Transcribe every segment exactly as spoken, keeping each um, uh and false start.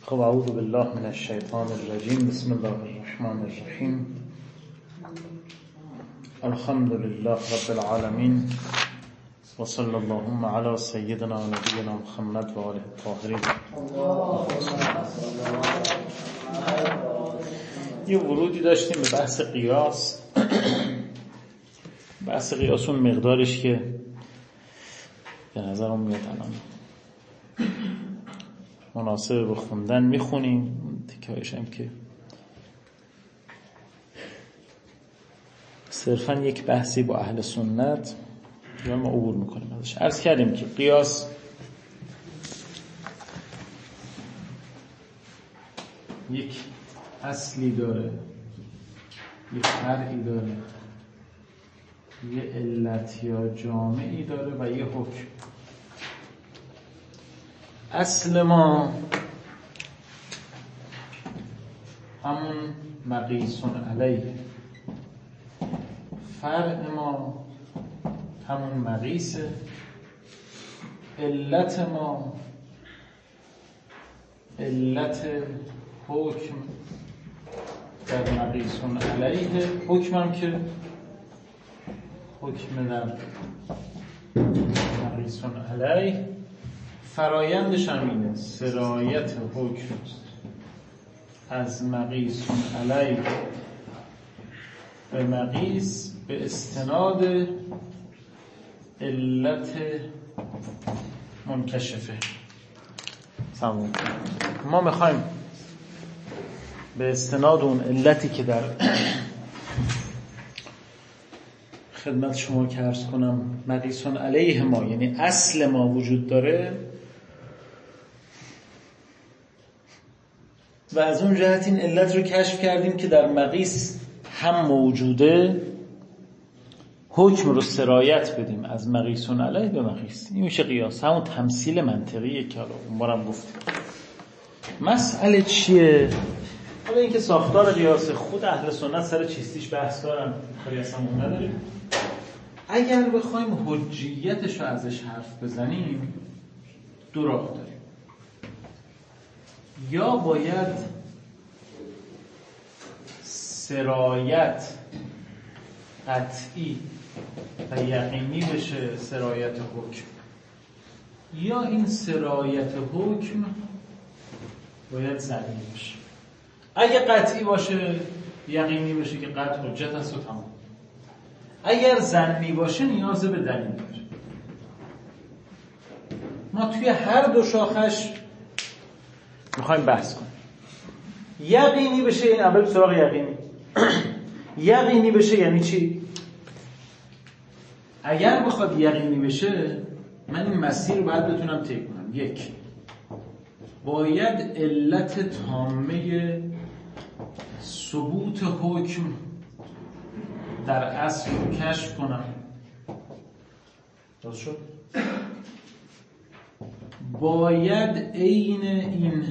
خب اعوذ بالله من الشیطان الرجیم. بسم الله الرحمن الرحیم. الحمد لله رب العالمین و صلی اللهم علی سیدنا و نبینا محمد و آله الطاهرین. یه ورودی داشتیم به بحث قیاس. بحث قیاس اون مقدارش که به نظرم میاد الان مناسب به خوندن میخونیم، تکایش هم که صرفا یک بحثی با اهل سنت یا ما عبور میکنیم ازش. عرض کردیم که قیاس یک اصلی داره، یک فرعی داره، یه علت یا جامعی داره و یه حکم. اصل ما همون مقیسون علیه، فرع ما همون مقیسه، علت ما علت حکم در مقیسون علیه، حکم هم که حکم در مقیسون علیه فرایندش هم اینه، سرایت حکم از مقیسون علیه به مقیس به استناد علت منکشفه. سمون ما میخوایم به استناد اون علتی که در خدمت شما که عرض کنم مقیسون علیه ما، یعنی اصل ما وجود داره، و از اون جهت این علت رو کشف کردیم که در مقیس هم موجوده، حکم رو سرایت بدیم از مقیسون علیه به مقیس. این میشه قیاس، همون تمثیل منطقیه که حالا اون بارم گفتیم. مسئله چیه؟ حالا اینکه ساختار قیاس خود اهل سنت سر چیستیش بحث دارن، کاری اصلا اون نداریم. اگر بخوایم حجیتش رو ازش حرف بزنیم دو راه داریم. یا باید سرایت قطعی و یقینی بشه، سرایت حکم، یا این سرایت حکم باید ظنی بشه. اگه قطعی باشه، یقینی بشه که قطع حجت است و تمام. اگر ظنی باشه نیاز به دلیل داره. ما توی هر دو شاخش میخوایم بحث کنیم. یقینی بشه، این اول سراغ یقینی. یقینی بشه یعنی چی؟ اگر بخواد یقینی بشه، من این مسیر رو باید بتونم طی کنم. یک، باید علت تامه ثبوت حکم در اصل رو کشف کنم. درست شد؟ باید عین این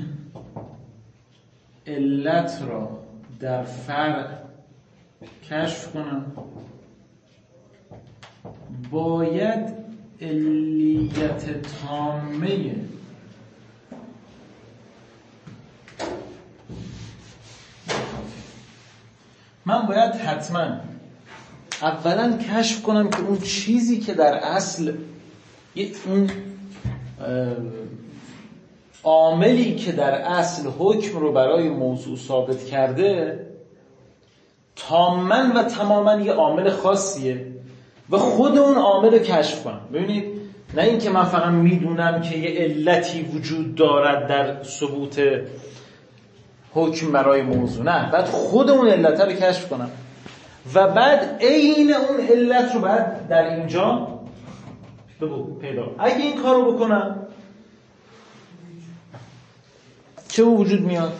علت را در فرع کشف کنم. باید علیت تامه من باید حتما اولا کشف کنم که اون چیزی که در اصل اون عاملی که در اصل حکم رو برای موضوع ثابت کرده تاماً و تماماً یه عامل خاصیه و خود اون عامل رو کشف کنم. ببینید، نه اینکه من فقط میدونم که یه علتی وجود دارد در ثبوت حکم برای موضوع، نه، بعد خود اون علت رو کشف کنم و بعد عین اون علت رو بعد در اینجا پیدا. اگه این کار رو بکنم چه وجود میاد؟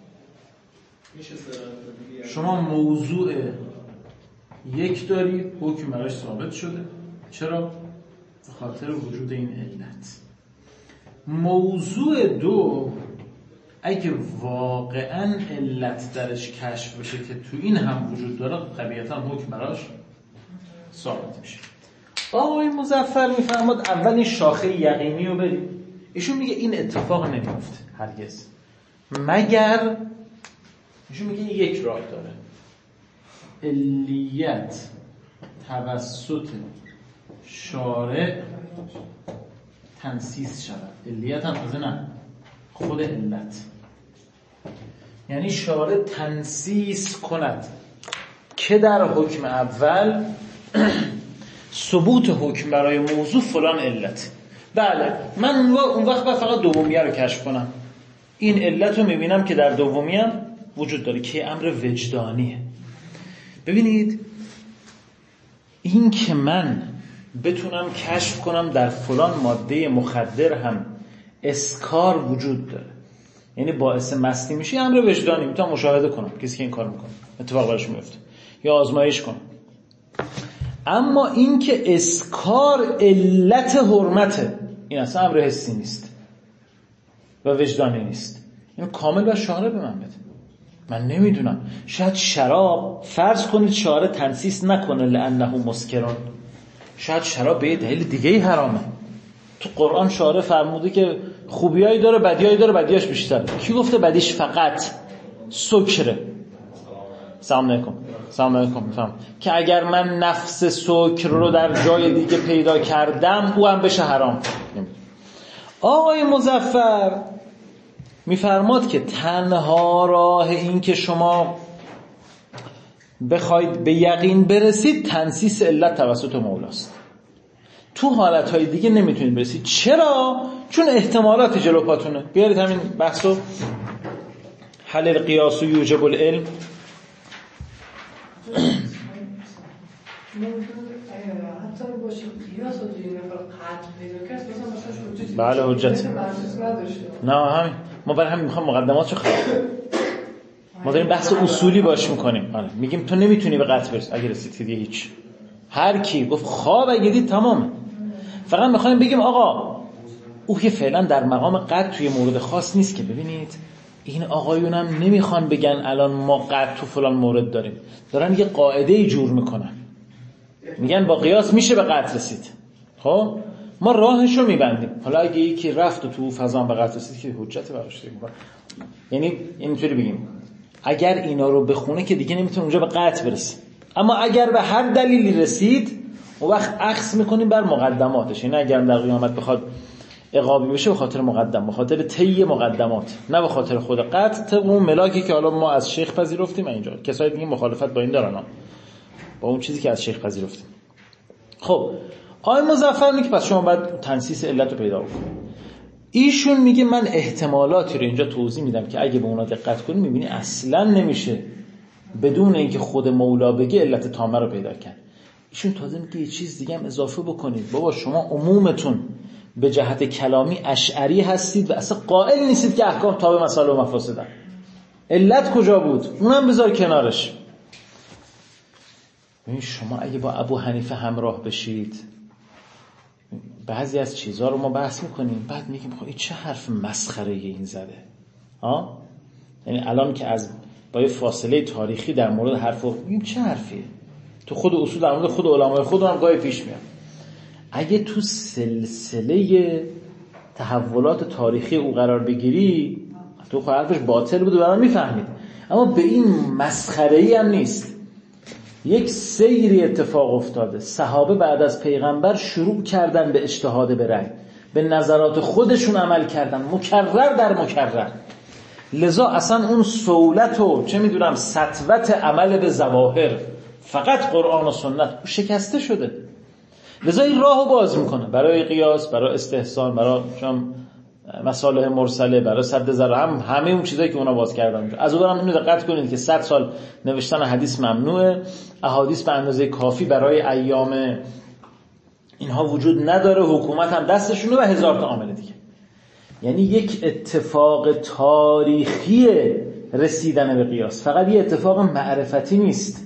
شما موضوع یک داری، حکم براش ثابت شده. چرا؟ به خاطر وجود این علت. موضوع دو، اگه واقعا علت درش کشف بشه که تو این هم وجود داره، طبیعتا حکم براش ثابت میشه. آقای مظفر میفرماد اول این شاخه یقینی رو بریم. ایشون میگه این اتفاق نمیفته هرگز. مگر ایشون میگه یک راه داره، علیت توسط شارع تنسیس شود. علیت هم تازه نه، خود علت، یعنی شارع تنسیس کند که در حکم اول ثبوت حکم برای موضوع فلان علت. بله من اون وقت باید فقط دومیه رو کشف کنم. این علت رو میبینم که در دومیه وجود داره که امر وجدانیه. ببینید این که من بتونم کشف کنم در فلان ماده مخدر هم اسکار وجود داره، یعنی باعث مستی میشه، امر وجدانی، میتونم مشاهده کنم کسی که این کار میکنه اتفاق براش میفته یا آزمایش کنم. اما این که اسکار علت حرمته، این اصلا امر حسی نیست و وجدانی نیست، این کامل و شارع به من بده. من نمیدونم، شاید شراب فرض کنید شارع تنسیس نکنه لانه مسکرون، شاید شراب به دلیل دیگه‌ای حرامه. تو قرآن شارع فرموده که خوبیایی داره بدیایی داره، بدیاش بیشتره. کی گفته بدیش فقط سکره؟ سلام علیکم. سلام علیکم. میفهم که اگر من نفس سکر رو در جای دیگه پیدا کردم او هم بشه حرام. آقای مظفر میفرماد که تنها راه این که شما بخواید به یقین برسید تنسیس علت توسط مولاست. تو حالتهای دیگه نمیتونید برسید. چرا؟ چون احتمالات جلو پاتونه. بیارید همین بحثو حل القیاس و یوجب العلم. بله حجت. نه همین ما برای همین میخوام مقدماتشو خراب کنیم. ما داریم بحث اصولی باش میکنیم. آره میگیم تو نمیتونی به قطع برسی. اگه رسید که دیگه هیچ. هر کی گفت خواب اگه دید تمامه. فقط میخوایم بگیم آقا او که فعلا در مقام قطع توی مورد خاص نیست که. ببینید این آقایونم نمیخوان بگن الان ما قطع تو فلان مورد داریم، دارن یه قاعده جور میکنن، میگن با قیاس میشه به قطع رسید. خب ما راهشو میبندیم. حالا اگه یکی رفت و تو فضا به قطع رسید که حجت براش دیگه. یعنی اینطوری بگیم اگر اینا رو بخونه که دیگه نمیتونه اونجا به قطع برسه، اما اگر به هر دلیلی رسید اون وقت اخذ میکنیم بر مقدماتش. یعنی اگر در قیامت بخواد عقابی بشه به خاطر مقدم، به خاطر طی مقدمات، نه به خاطر خود قطع. طبق اون ملاکی که حالا ما از شیخ پذیرفتیم اینجا. کسایی دیگه مخالفت با این دارن ها، با اون چیزی که از شیخ پذیرفتیم. خب آقای مظفر میگه پس شما باید تنسیس علت رو پیدا کنید. ایشون میگه من احتمالاتی رو اینجا توضیح میدم که اگه به اونا دقت کنی میبینی اصلا نمیشه بدون اینکه خود مولا بگه علت تامه رو پیدا کرد. ایشون تازه میگه یه چیز دیگه هم اضافه بکنید. بابا شما عمومتون به جهت کلامی اشعری هستید و اصلا قائل نیستید که احکام تابع مسائل و مفاسدن. علت کجا بود؟ اونم بذار کنارش. ببین شما اگه با ابو حنیفه همراه بشید بعضی از چیزها رو ما بحث میکنیم، بعد میگیم خب این چه حرف مسخره این زده ها؟ یعنی الان که از با یه فاصله تاریخی در مورد حرف میگیم چه حرفیه؟ تو خود اصول در مورد خود علمای خودمون هم گاهی پیش میاد. اگه تو سلسله تحولات تاریخی او قرار بگیری تو خود حرفش باطل بود و برام میفهمید، اما به این مسخره‌ای هم نیست. یک سیری اتفاق افتاده، صحابه بعد از پیغمبر شروع کردن به اجتهاد به رأی، به نظرات خودشون عمل کردن مکرر در مکرر. لذا اصلا اون سهولت و چه میدونم سطوت عمل به ظواهر فقط قرآن و سنت شکسته شده. لذا این راهو باز میکنه برای قیاس، برای استحسان، برای چم مصالح مرسله، برای سد ذرا، هم همه اون چیزایی که اونا باز کردن. از اونم اینو دقت کنید که صد سال نوشتن حدیث ممنوعه، احادیث به اندازه کافی برای ایام اینها وجود نداره، حکومت هم دستشونه و هزار تا عامل دیگه. یعنی یک اتفاق تاریخی رسیدن به قیاس، فقط یه اتفاق معرفتی نیست.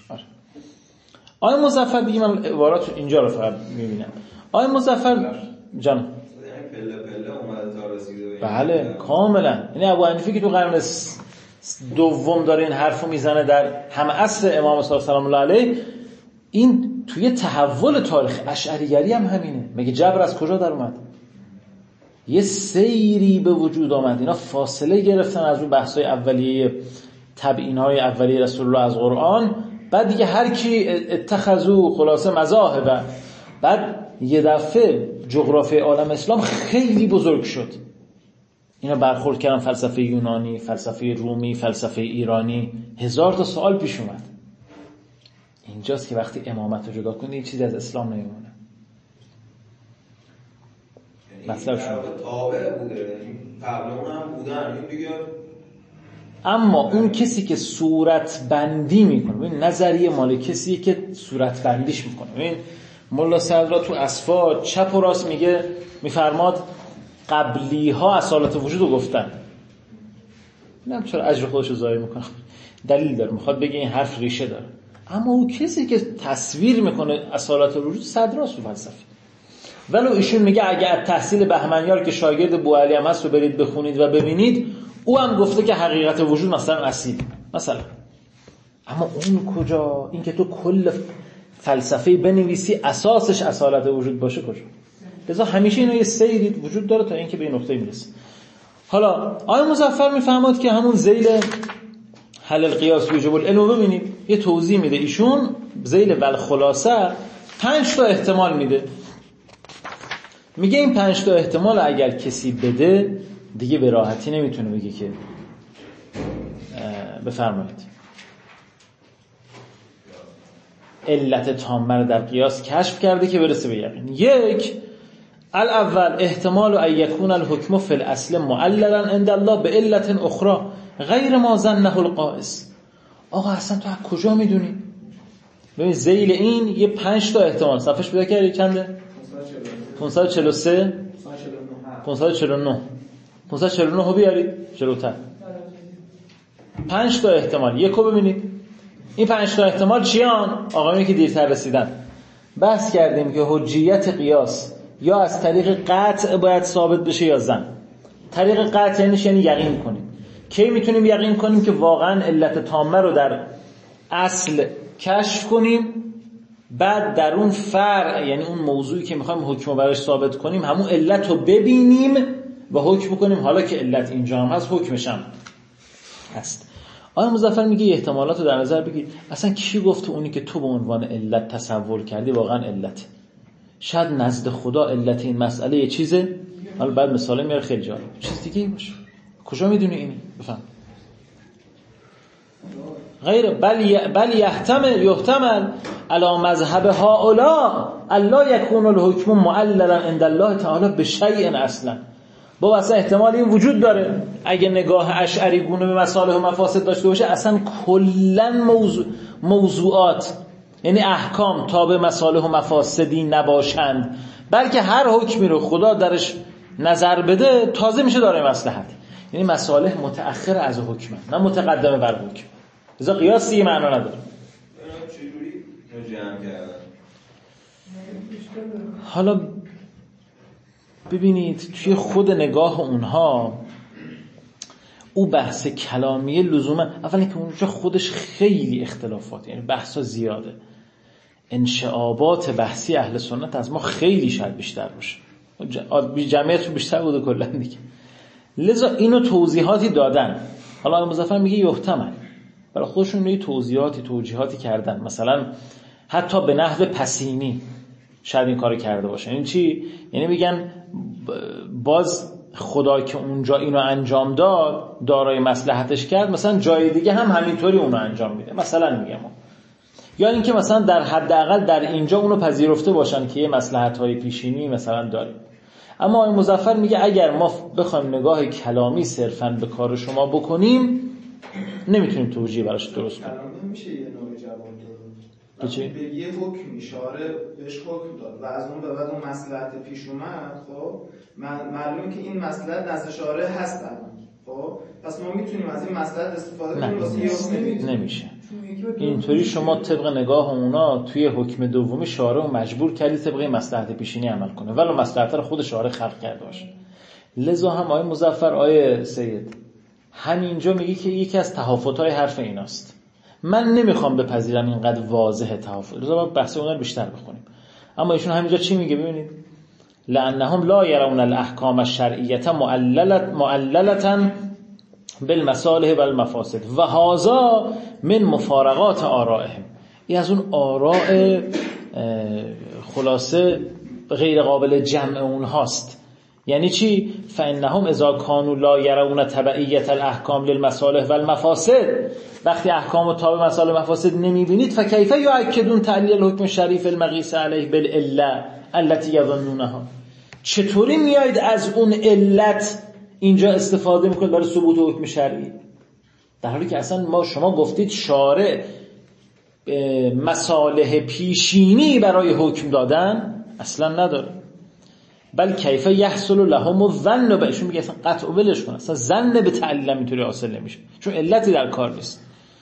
آقای مظفر دیگه من عبارات اینجا رو فقط میبینم. آقای مظفر جان پله پله اومده تا رسیده. بله کاملا. یعنی ابو حنیفه که تو قرن دوم داره این حرفو میزنه در هم عصر امام صادق سلام الله علیه، این توی تحول تاریخ اشعریگری هم همینه. مگه جبر از کجا در اومد؟ یه سیری به وجود آمد. اینا فاصله گرفتن از اون بحث‌های اولیه تبیین‌های اولیه رسول الله از قرآن. بعد دیگه هر کی اتخذو خلاصه مذاهب، بعد یه دفعه جغرافی عالم اسلام خیلی بزرگ شد. اینا برخورد کردن فلسفه یونانی، فلسفه رومی، فلسفه ایرانی، هزار تا سوال پیش اومد. اینجاست که وقتی امامت رو جدا کنی چیزی از اسلام نمیمونه. مطلب شما تابع بوده، قبل اون هم بودن این دیگه. اما اون کسی که صورت بندی میکنه، ببین نظریه مال کسی که صورت بندیش میکنه. ببین مولا صدرا تو اصفا چپ و راست میگه، میفرماد قبلی ها اصالت وجود رو گفتن. نمیدونم چرا اجر خودش رو ضایع میکنه، دلیل داره، میخواد بگه این حرف ریشه داره. اما اون کسی که تصویر میکنه اصالت وجود صدراست تو فلسفه. ولو ایشون میگه اگه تحصیل بهمنیار که شاگرد بوعلی هم هست رو برید بخونید و ببینید، او هم گفته که حقیقت وجود مثلا اصیل مثلا. اما اون کجا؟ این که تو کل فلسفه بنویسی اساسش اصالت وجود باشه کجا؟ لذا همیشه اینا یه سیری وجود داره تا اینکه به این نقطه میرسه. حالا آیه مظفر میفهمد که همون ذیل حل القیاس یوجب العلم ببینید یه توضیح میده ایشون. ذیل بالخلاصه پنج تا احتمال میده. میگه این پنج تا احتمال اگر کسی بده دیگه به راحتی نمیتونه بگه که بفرمایید علت تامه در قیاس کشف کرده که برسه به یقین. یک، الاول احتمال ان یکون الحکم فی الاصل معللا عند الله به علت اخرى غیر ما ظنه القائس. آقا اصلا تو از کجا میدونی؟ ببین ذیل این یه پنج تا احتمال صفحش پیدا کردی چنده؟ پانصد و چهل و سه پانصد و چهل و نه پانصد و چهل و نه رو بیارید جلوتر. پنج تا احتمال یکو ببینید. این پنج تا احتمال چیان؟ آقایونی که دیرتر رسیدن بحث کردیم که حجیت قیاس یا از طریق قطع باید ثابت بشه یا ظن. طریق قطع یعنی یعنی یقین کنیم. کی میتونیم یقین کنیم؟ که واقعا علت تامه رو در اصل کشف کنیم، بعد در اون فرع یعنی اون موضوعی که میخوایم حکم براش ثابت کنیم همون علت رو ببینیم و حکم کنیم. حالا که علت اینجا هم هست حکمش هم هست. آقای مظفر میگه احتمالات رو در نظر بگیر. اصلا کی گفت اونی که تو به عنوان علت تصور کردی واقعا علت؟ شاید نزد خدا علت این مسئله یه چیزه. حالا بعد مثاله میاره خیلی جالب، چیز دیگه ای باشه. کجا میدونی اینی؟ بفهم. غیر بل بل یحتمل یحتمل علی مذهب هؤلاء الا یکون الحکم معللا عند الله تعالی بشیء اصلا. با اصلا احتمال این وجود داره اگه نگاه اشعری گونه به مصالح و مفاسد داشته باشه اصلا کلا موضوع موضوعات یعنی احکام تابع مصالح و مفاسدی نباشند، بلکه هر حکمی رو خدا درش نظر بده تازه میشه داره مصلحت. یعنی مصالح متأخر از حکم نه متقدمه بر حکم. لذا قیاس دیگه معنا نداره. چجوری جمع کردن؟ حالا ببینید توی خود نگاه اونها او بحث کلامیه لزوما اولا که اونجا خودش خیلی اختلافات، یعنی بحثا زیاده. انشعابات بحثی اهل سنت از ما خیلی شاید بیشتر باشه، جمعیت بیشتر بوده کلا دیگه. لذا اینو توضیحاتی دادن. حالا مظفر میگه یحتمل، برای خودشون یه توضیحاتی توجیهاتی کردن، مثلا حتی به نحو پسینی شاید این کارو کرده باشه. این چی؟ یعنی میگن باز خدا که اونجا اینو انجام داد دارای مصلحتش کرد، مثلا جای دیگه هم همینطوری اونو انجام میده. مثلا میگم یا اینکه مثلا در حداقل در اینجا اونو پذیرفته باشن که یه مصلحت‌های پیشینی مثلا داره. اما آقای مظفر میگه اگر ما بخوایم نگاه کلامی صرفاً به کار شما بکنیم نمیتونیم توجیه براش درست کنیم. نمیشه یه نوع جواب داد. چی؟ به یه حکم اشاره بهش حکم داد و از اون به بعد اون مصلحت پیش اومد. خب معلومه که این مصلحت نزد شارع هست الان. خب پس ما میتونیم از این مصلحت استفاده کنیم واسه یه حکم. نمیشه. اینطوری شما طبق نگاه اونا توی حکم دومی شارع رو مجبور کردی طبق مصلحت پیشینی عمل کنه، ولی مصلحت رو خود شارع خلق کرده باشه. لذا هم آیه مظفر آیه سید همینجا میگه که یکی از تهافت‌های حرف ایناست. من نمیخوام بپذیرم اینقدر واضحه تهافت، لذا باید بحث اونا رو بیشتر بخونیم. اما ایشون همینجا چی میگه؟ ببینید لانهم لا يرون الاحکام الشرعیه معللة معللة بالمصالح و المفاسد و هذا من مفارقات آرائهم. این از اون آراء خلاصه غیر قابل جمع اونهاست. یعنی چی؟ فانهم اذا كانوا لا يرون تبعیت الاحکام للمصالح و المفاسد، وقتی احکام و تابع مصالح و مفاسد نمیبینید، فکیف یؤکدون تعلیل الحکم الشریف المقیس علیه بالعله التي یظنونها، چطوری میایید از اون علت اینجا استفاده میکنید برای ثبوت حکم شرعی، در حالی که اصلا ما شما گفتید شارع مصالح پیشینی برای حکم دادن اصلا نداره. بل کیف یحصل لهم الظن، و بهشون میگه اصلا قطع و ولش کن، اصلا ظن به تعلیل اینطوری حاصل نمیشه چون علتی در کار نیست.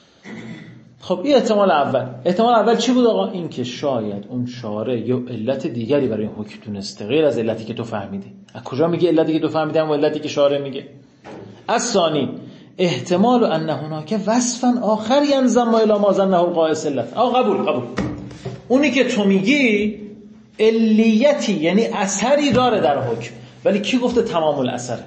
خب این احتمال اول. احتمال اول چی بود آقا؟ این که شاید اون شارع یا علت دیگری برای این حکم تونسته غیر از علتی که تو فهمیدی. از کجا میگه علتی که تو فهمیدی هم علتی که شارع میگه؟ الثانی احتمال ان هناک وصفا آخر ینضم الی ما ظنه القائس علت. آقا قبول قبول اونی که تو میگی علیتی یعنی اثری داره در حکم، ولی کی گفته تمام الاثره؟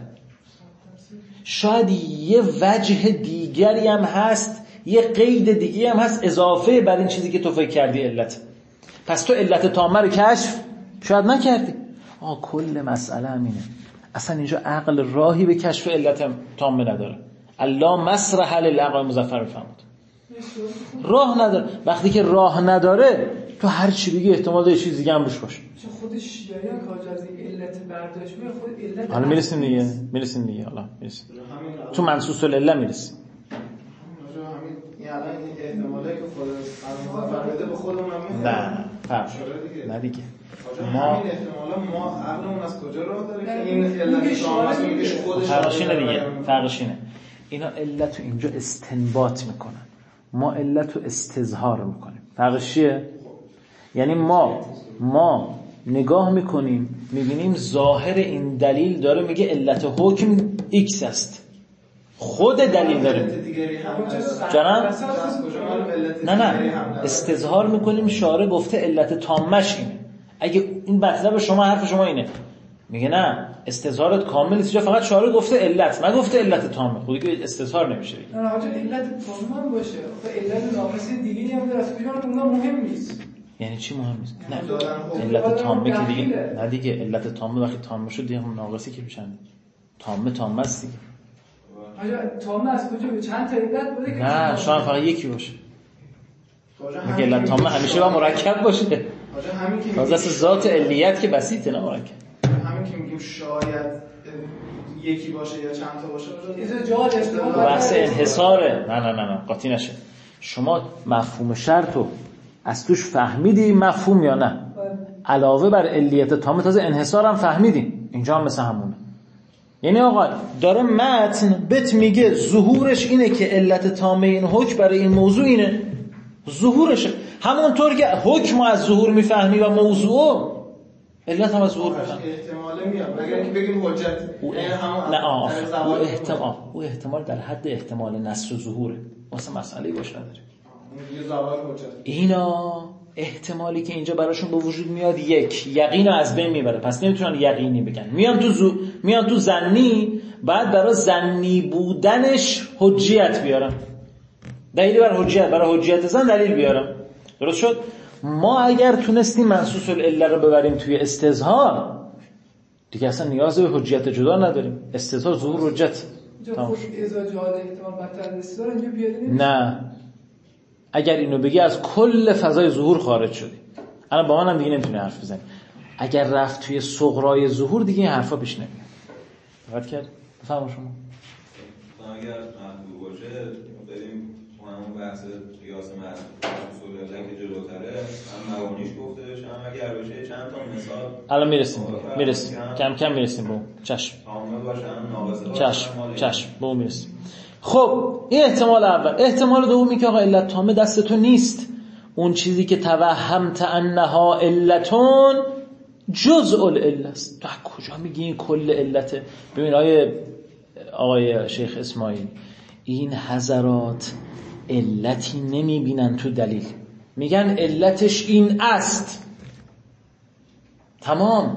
شاید یه وجه دیگری هم هست، یه قید دیگری هم هست اضافه بر این چیزی که تو فکر کردی علت. پس تو علت تامه رو کشف شاید نکردی. آه کل مسئله همینه، اصلا اینجا عقل راهی به کشف علت تامه نداره. الله مسرح للعقل مظفر فرمود راه نداره. وقتی که راه نداره تو هر چی بگی احتمال داره چیز دیگه هم روش باشه. خود شیعیان که از این علت برداشت میکنه، خود علت حالا میرسیم دیگه میرسیم دیگه حالا میرسیم تو منصوص العله میرسیم. همین این الان این احتمالی که خود مظفر بده به خودمون هم نه فرق نه دیگه ما همین احتمالا ما عقلمون از کجا راه داره که این علت شامل میگه خودش فرقش اینه دیگه فرقش اینه اینا علت رو اینجا استنباط میکنن، ما علت رو استظهار میکنیم. فرقش چیه؟ یعنی ما ما نگاه میکنیم میبینیم ظاهر این دلیل داره میگه علت حکم ایکس است، خود دلیل داره جنم نه نه استظهار میکنیم شارع گفته علت تامش اینه. اگه این مطلب شما حرف شما اینه، میگه نه استظهارت کامل نیست، فقط شارع گفته علت نگفته علت تامه، خودی که استظهار نمیشه. نه حاجی علت تامه هم باشه، خب علت ناقص دیگه هم داره، اصلا اونها مهم نیست. یعنی چی مهم نیست؟ نه علت تامه که دیگه نه دیگه علت تامه وقتی تامه شد دیگه هم ناقصی که میشن. تامه تامه است دیگه. حاجی تامه از کجا به چند تا علت بوده که نه شاید فقط یکی باشه. میگه علت تامه همیشه با مرکب باشه. حاجی همین که تازه ذات علیت که بسیطه نه مرکب. همین که میگیم شاید یکی باشه یا چند تا باشه اینجا جهاد اشتباه بحث انحصاره. نه نه نه نه قاطی نشه. شما مفهوم شرطو از توش فهمیدی مفهوم یا نه؟ علاوه بر علیت تامه تازه انحصار هم فهمیدیم. اینجا هم مثل همونه. یعنی آقا داره متن بهت میگه ظهورش اینه که علت تامه این حکم برای این موضوع اینه، ظهورشه. همونطور که حکم از ظهور میفهمی و موضوع علت هم از ظهور میفهمی. احتماله میاد مگر اینکه بگیم حجت او اح... نه آه او احتمال او احتمال در حد احتمال نصر و ظهوره، واسه مسئله‌ای باش نداره. اینا احتمالی که اینجا براشون به وجود میاد یک یقین رو از بین میبره، پس نمیتونن یقینی بگن. میان تو زو... میان تو ظنی، بعد برای ظنی بودنش حجیت بیارن، دلیل بر حجیت، برای حجیت زن دلیل بیارن. درست شد؟ ما اگر تونستیم منصوص العله رو ببریم توی استظهار دیگه اصلا نیاز به حجیت جدا نداریم. استظهار ظهور حجت. تمام. اذا جهاد احتمال بدتر استظهار اینجا بیاد نه اگر اینو بگی از کل فضای ظهور خارج شدی. الان با منم دیگه نمیتونی حرف بزنی. اگر رفت توی صغرای ظهور دیگه این حرفا پیش نمیاد. دقت کرد؟ بفهم شما. اگر محدود باشه بریم همون بحث قیاس اصول الله که جلوتره هم مبانیش گفته بشه، هم اگر بشه چند تا مثال الان میرسیم میرسیم کم کم میرسیم به اون. چشم تامه باشه هم ناقص باشه. چشم چشم به اون میرسیم. خب این احتمال اول. احتمال دومی که آقا علت تامه دست تو نیست، اون چیزی که توهمت انها علتون جزء العله است. تو کجا میگی این کل علته؟ ببین آقای آقای شیخ اسماعیل این حضرات علتی نمیبینن تو دلیل، میگن علتش این است. تمام.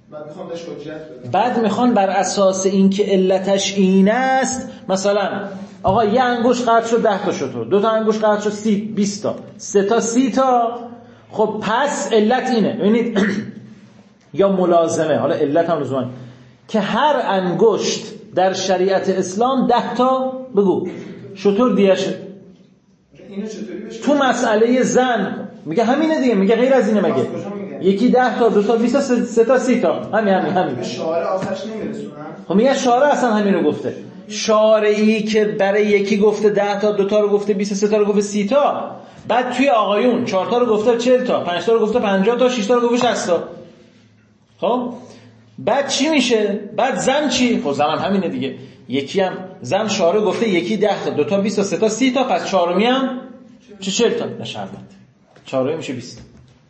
بعد میخوام بهش حجت بدم. بعد میخوان بر اساس اینکه علتش این است، مثلا آقا یه انگوش قطع شد ده تا شطور، دو تا انگوش قطع شد سی بیست تا، سه تا سی تا، خب پس علت اینه. ببینید یا ملازمه، حالا علت هم لزوما که هر انگشت در شریعت اسلام ده تا بگو شطور دیشه. اینو چطوری بشه؟ تو مسئله زن میگه همینه دیگه، میگه غیر از اینه مگه؟ یکی ده تا، دو تا بیست تا، سه تا سی تا، همین همین همین. شارع آخرش نمیرسونن. خب میگه شارع اصلا همینو گفته. شارعی که برای یکی گفته ده تا، دو تا رو گفته بیست، سه تا رو گفته سی تا، بعد توی آقایون چهار تا رو گفته چهل تا، پنج تا رو گفته پنجاه تا، شش تا رو گفته شصت تا. خب بعد چی میشه؟ بعد زن چی؟ خب زن هم همینه دیگه. یکی هم زن شارع گفته یکی ده تا، دو تا بیست تا، سه تا سی تا، پس چهارمی هم چه چهل تا. نشربت چهارمی میشه بیست.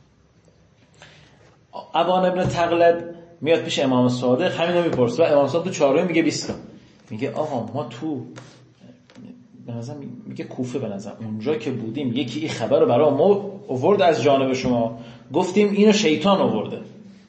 ابان ابن تغلب میاد پیش امام صادق همینو میپرسه و امام صادق چهارمی میگه بیست تا. میگه آقا ما تو به نظر میگه کوفه، به نظر اونجا که بودیم یکی این خبر رو برای ما آورد از جانب شما، گفتیم اینو شیطان آورده،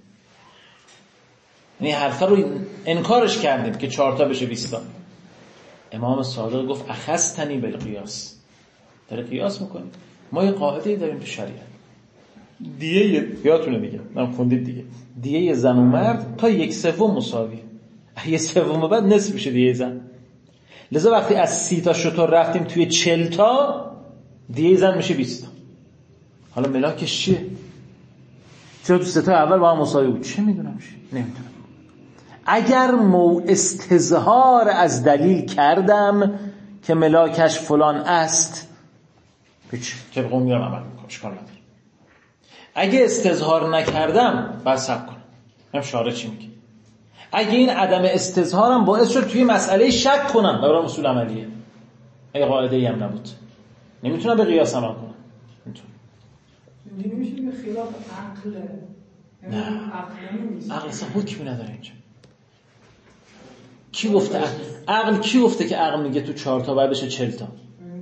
یعنی حرفا رو انکارش کردیم که چهار تا بشه بیست تا. امام صادق گفت اخذتنی بالقیاس، داره قیاس میکنی. ما یه قاعده داریم تو شریعت، دیه یادتونه دیگه، من خوندید دیگه، دیه زن و مرد تا یک سوم مساوی، یه سوم بعد نصف میشه دیه زن. لذا وقتی از سی تا شطور رفتیم توی چهل تا، دیه زن میشه بیست تا. حالا ملاکش چیه؟ چرا تو سه تا اول با هم مساوی بود؟ چه میدونم چی؟ نمیدونم. اگر مو استظهار از دلیل کردم که ملاکش فلان است، هیچ طبق اون میرم عمل میکنم، اشکال نداره. اگه استظهار نکردم بعد صبر کنم هم شارع چی میگه. اگه این عدم استظهارم باعث شد توی مسئله شک کنم، برای اصول عملیه، اگه قاعده‌ای هم نبود نمیتونم به قیاس عمل کنم. اینطور اینجوری میشه به خلاف عقله. نه، عقل اصلا حکمی نداره اینجا. کی گفته عقل؟ عقل کی گفته که عقل میگه تو چهار تا باید بشه چهل تا؟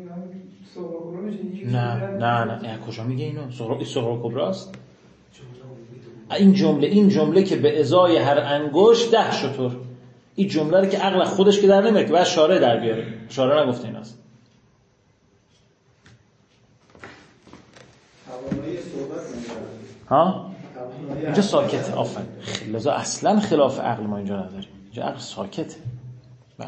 نه نه نه نه کجا میگه اینو؟ صغرا صغرا کبراست. این جمله این جمله که به ازای هر انگشت ده شطور، این جمله رو که عقل خودش که در نمیاره که بعد شارع در بیاره. شارع نگفته ایناست. ها؟ اینجا ساکته. آفرین. لذا اصلا خلاف عقل ما اینجا نداریم. اینجا عقل ساکته. بله.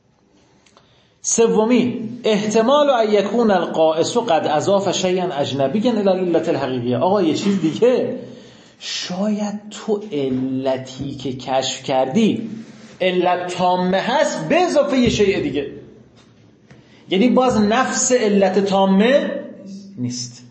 سومی احتمال ان یکون القائس قد اضاف شیئا اجنبیا الی العلت الحقیقیه. آقا یه چیز دیگه، شاید تو علتی که کشف کردی علت تامه هست به اضافه یه شیء دیگه، یعنی باز نفس علت تامه نیست.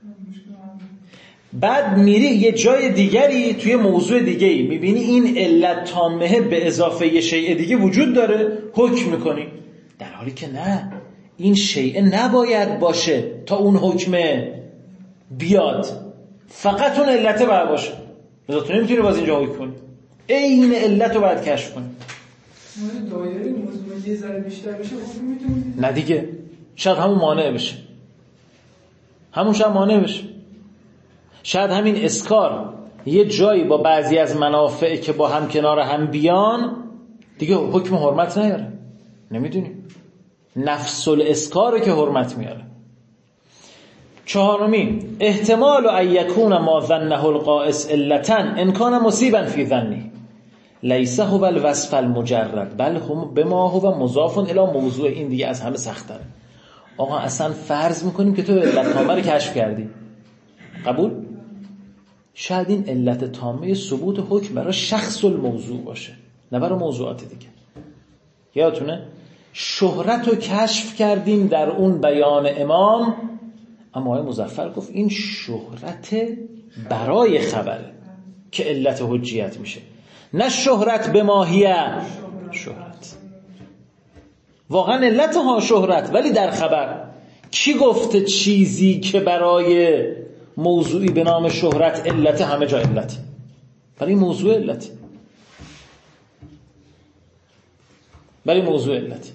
بعد میری یه جای دیگری توی موضوع دیگه‌ای میبینی این علت تامه به اضافه یه شیء دیگه وجود داره، حکم میکنی، در حالی که نه، این شیء نباید باشه تا اون حکمه بیاد، فقط اون علت باید باشه. لذا تو نمیتونی باز اینجا حکم کنی، این علت رو باید کشف کنی. دایره موضوع یه ذره بیشتر بشه حکم میتونی؟ نه دیگه، شاید همون مانع بشه، همون شاید مانع بشه. شاید همین اسکار یه جایی با بعضی از منافع که با هم کنار هم بیان دیگه حکم حرمت نیاره، نمیدونیم. نفس الاسکار که حرمت میاره. چهارمی احتمال ان یکون ما ظنه القائس علتا ان کان مصیبا فی ظنی لیس هو الوصف المجرد بل هم بما هو مضاف الی موضوع. این دیگه از همه سخت‌تره. آقا اصلا فرض میکنیم که تو علت تامه رو کشف کردی، قبول؟ شاید این علت تامه ثبوت حکم برای شخص الموضوع باشه، نه برای موضوعات دیگه. یادتونه شهرت رو کشف کردیم در اون بیان امام، اما آقای مظفر گفت این شهرت برای خبره که علت حجیت میشه، نه شهرت به ماهیه. شهرت واقعا علت ها شهرت، ولی در خبر کی گفته چیزی که برای موضوعی به نام شهرت علت همه جا علت، برای موضوع علت، برای موضوع علت.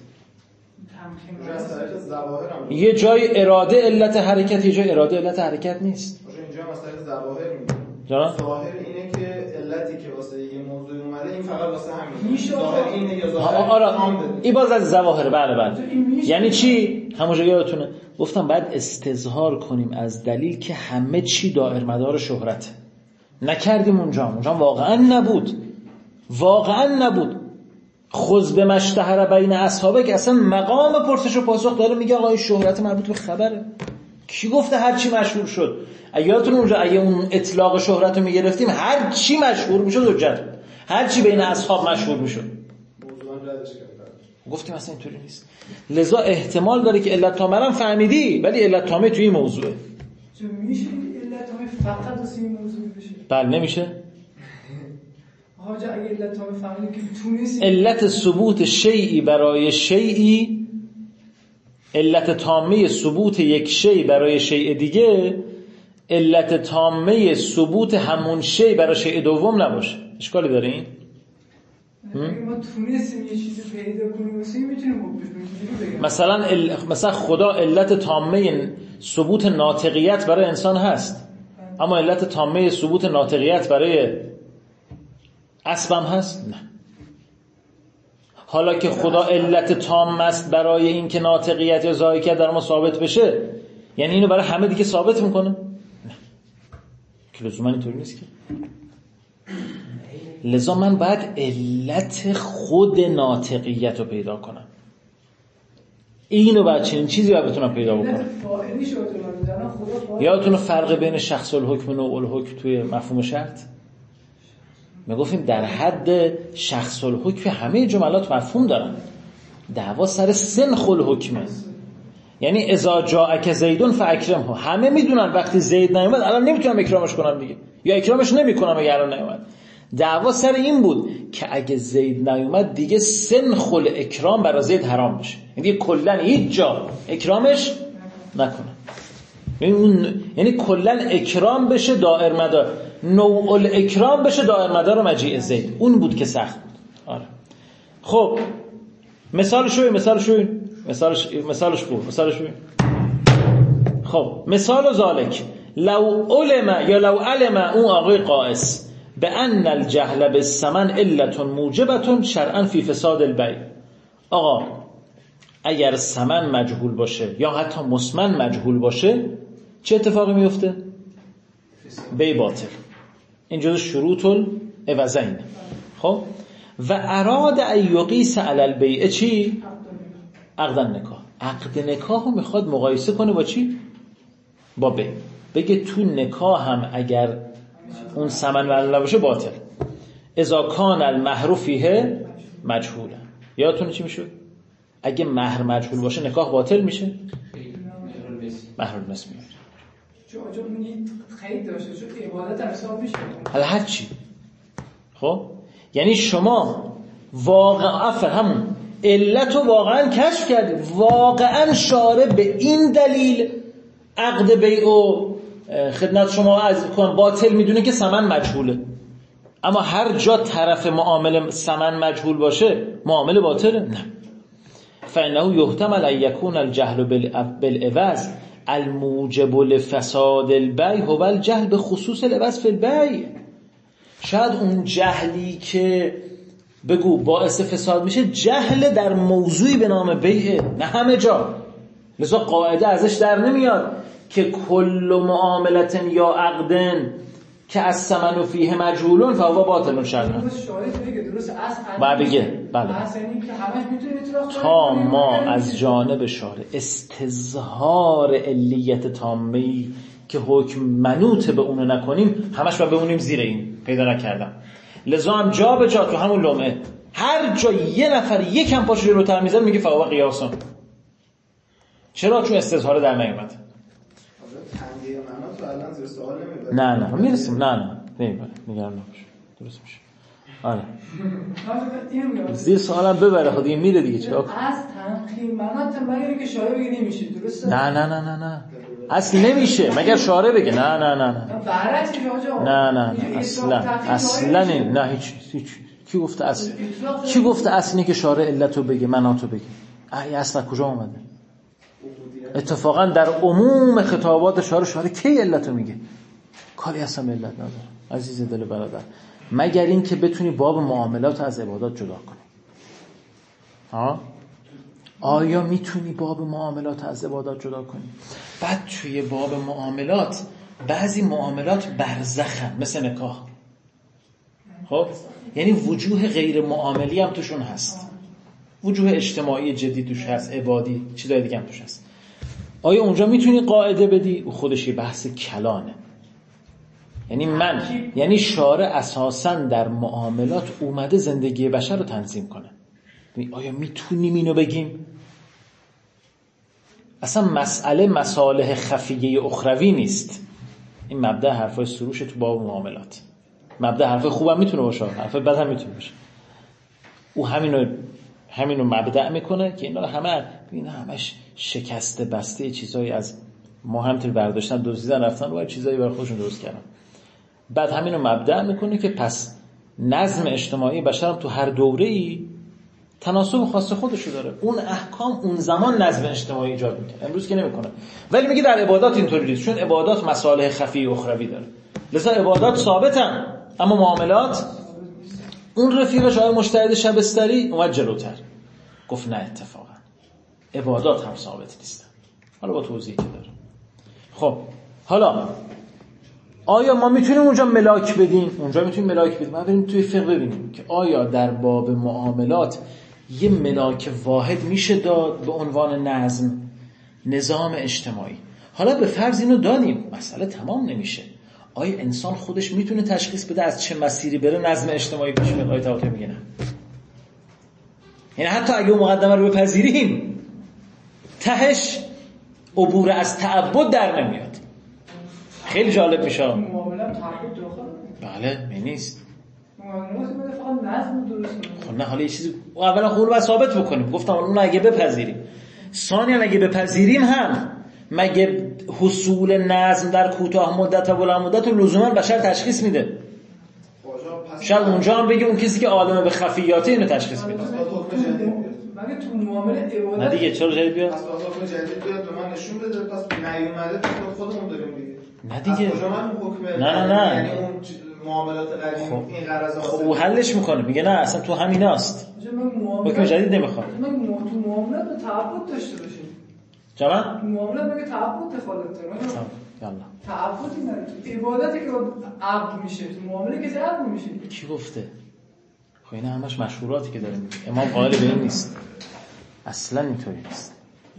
یه جای اراده علت حرکت، یه جای اراده علت حرکت نیست. اینجا مسئله ظواهر میگه. جان؟ ظاهر اینه که علت علتی که واسه یه موضوع اومده این فقط واسه همین میشه ظاهر اینه یا ظاهر آره این باز از ظواهر. بله بله. یعنی چی؟ همونجا یادتونه گفتم باید استظهار کنیم از دلیل که همه چی دائر مدار شهرت. نکردیم اونجا. اونجا واقعا نبود. واقعا نبود. خذ به مشتهر بین اصحابه که اصلا مقام پرسش و پاسخ داره، میگه آقا شهرت مربوط به خبره. کی گفته هر چی مشهور شد؟ اگه یادتون اونجا اگه اون اطلاق شهرت رو میگرفتیم هر چی مشهور میشد حجت بود. هر چی بین اصحاب مشهور میشد. موضوعا ردش کردن. گفتیم اصلا اینطوری نیست. لذا احتمال داره که علت تامه هم فهمیدی ولی علت تامه توی این موضوعه. چون میشه علت تامه فقط واسه این موضوع بشه؟ بله نمیشه. حاجا اگه علت تامه فهمیدی که تونستی علت ثبوت شیئی برای شیئی، علت تامه ثبوت یک شیء برای شیء دیگه علت تامه ثبوت همون شیء برای شیء دوم نباشه. اشکالی داره این؟ اگه ما تونستیم یه چیزی پیدا کنیم واسه این میتونیم بگیم. مثلا ال... مثلا خدا علت تامه ثبوت ناطقیت برای انسان هست اما علت تامه ثبوت ناطقیت برای اسب هم هست؟ نه. حالا که خدا علت تام است برای این که ناطقیت یا ذائقیت در ما ثابت بشه یعنی اینو برای همه دیگه ثابت میکنه؟ نه. که لزوما اینطوری نیست که. لذا من باید علت خود ناطقیت رو پیدا کنم. اینو باید چنین چیزی باید بتونم پیدا بکنم. یادتونه فرق بین شخص الحکم و نوع الحکم توی مفهوم شرط؟ میگفتیم در حد شخص الحکم همه جملات مفهوم دارن. دعوا سر سنخ الحکمه. یعنی اذا جاءک زیدون فاکرمه. همه میدونن وقتی زید نیومد الان نمیتونم اکرامش کنم دیگه یا اکرامش نمیکنم اگه الان نیومد. دعوا سر این بود که اگه زید نیومد دیگه سنخ الاکرام برای زید حرام بشه. یعنی کلا هیچ جا اکرامش نکنه. یعنی کلا اکرام بشه دائر مدار، نوع الاکرام بشه دائر مدار مجیء زید. اون بود که سخت بود. آره. خب مثال شوی مثال شوی مثالش مثالش بود مثالش شوی. خب مثال ذالک لو علم یا لو علم اون آقای قائس به ان الجهل بالثمن علت موجبه شرعا فی فساد البیع. آقا اگر ثمن مجهول باشه یا حتی مسمن مجهول باشه چه اتفاقی میفته؟ بیع باطل. این جزء شروط العوضین. خب و اراد ان یقیس علی البیع چی؟ عقد نکاح. عقد نکاح رو میخواد مقایسه کنه با چی؟ با بیع. بگه تو نکاح هم اگر اون ثمن معلوم باشه باطل. اذا کان المهر فیه مجهولا. یادتونه چی میشد؟ اگه مهر مجهول باشه نکاح باطل میشه؟ مهر المثل میشه. چون اونجا خرید داشته چون عبادت هم حساب میشه. حالا هر چی. خب یعنی شما واقعا همون علت رو واقعا کشف کردی. واقعا شارع به این دلیل عقد بیع و خدمت شما از باطل میدونه که ثمن مجهوله. اما هر جا طرف معامله ثمن مجهول باشه معامله باطله؟ نه. فانه یحتمل ان یکون الجهل بالعوض الموجب لفساد البیع هو الجهل بخصوص العوض فی البیع. شاید اون جهلی که بگو باعث فساد میشه جهل در موضوعی به نام بیع، نه همه جا. لذا قاعده ازش در نمیاد که کل معاملت یا عقدن که از ثمن فیه مجهولون فهو باطل شرعا. شاید بگه درست اصل بعد بگه بله تا ما از جانب شارع استظهار علیت تامی که حکم منوط به اونو نکنیم همش باید بمونیم زیر این. پیدا نکردم. لذا هم جا به جا تو همون لمعه هر جا یه نفر یکم پاشو جلوتر میذاره میگه فهو قیاسون. چرا؟ چون استظهار در نیومد. نه نه میرسیم. نه نه نمیبره. نگران نباش. درست میشه. آره. زیر سوالم ببره خودی میره دیگه چرا؟ از تنقیح منات مگر که شارع بگه نمیشه. درسته؟ نه نه نه نه نه. اصل نمیشه مگر شارع بگه. نه نه نه نه. برعکس آقا. نه نه اصلا اصلا نه هیچ هیچ. کی گفته اصل؟ کی گفته اصلی که شارع علتو بگه مناتو بگه؟ ای اصلا کجا اومده؟ اتفاقا در عموم خطابات شارع شارع کی علتو میگه؟ کاری اصلا علت نداره. عزیز دل برادر مگر این که بتونی باب معاملات از عبادات جدا کنی. ها؟ آیا میتونی باب معاملات از عبادات جدا کنی؟ بعد توی باب معاملات بعضی معاملات برزخن، مثل نکاح. خب یعنی وجوه غیر معاملی هم توشون هست، وجوه اجتماعی جدی توش هست، عبادی چیزای دیگه هم توش هست. آیا اونجا میتونی قاعده بدی؟ او خودش یه بحث کلانه. یعنی من یعنی شارع اساساً در معاملات اومده زندگی بشر رو تنظیم کنه. آیا میتونیم اینو بگیم؟ اصلا مسئله مصالح خفیه اخروی نیست. این مبدأ حرفای سروش تو باب معاملات. مبدأ حرفای خوبم میتونه باشه، حرفای بد هم میتونه باشه. او همینو همینو مبدأ میکنه که اینا همه اینا همش شکسته بسته چیزایی از ما هم تو برداشتن دزدیدن رفتن و چیزایی برای خودشون درست کردن. بعد همینو مبدأ میکنه که پس نظم اجتماعی بشر هم تو هر دوره‌ای تناسب خاص خودشو داره. اون احکام اون زمان نظم اجتماعی ایجاد میکنه، امروز که نمیکنه. ولی میگه در عبادات اینطوری نیست، چون عبادات مصالح خفی اخروی داره، لذا عبادات ثابتن، اما معاملات اون رفیقش آقای مجتهد شبستری اومد جلوتر گفت نه اتفاقا عبادات هم ثابت نیستن. حالا با توضیحی که داره. خب حالا آیا ما میتونیم اونجا ملاک بدیم؟ اونجا میتونیم ملاک بدیم. ما بریم توی فقه ببینیم که آیا در باب معاملات یه ملاک واحد میشه داد به عنوان نظم نظام اجتماعی. حالا به فرض اینو دادیم، مسئله تمام نمیشه. آیا انسان خودش میتونه تشخیص بده از چه مسیری بره نظم اجتماعی پیش بیاد؟ آیه طاووسی میگه نه. یعنی حتی اگه اون مقدمه رو بپذیریم تهش عبور از تعبد در نمیاد. خیلی جالب میشه. معامله تعبد داخل؟ بله، می نیست. معامله فقط نظم درست کنه. خب نه، حالا یه چیزی اولا خود رو باید ثابت بکنیم. گفتم اون اگه بپذیریم، ثانیاً اگه بپذیریم هم مگه حصول نظم در کوتاه مدت و بلند مدت رو لزوما بشر تشخیص میده؟ شاید اونجا هم بگه اون کسی که عالم به خفیاته اینو تشخیص میده. مگه تو معامله عبادت نه دیگه، چرا جدید بیاد؟ پس حکم جدید بیاد به من نشون بده، پس نیومده تو خودمون داریم دیگه. نه دیگه. کجا من حکم نه نه نه. یعنی اون معاملات قدیم خب. این غرض خب او حلش میکنه، میگه نه اصلا تو همیناست. حکم جدید نمیخواد. من تو معامله به تعبد داشته باشیم. جمع؟ تو معامله مگه تعبد دخالت داره؟ یالا. تعبدی نداره. عبادتی که عبد میشه، تو معامله که عبد میشه. کی گفته؟ خب اینا همش مشهوراتی که داریم. امام قائل به این نیست. اصلا اینطوری نیست.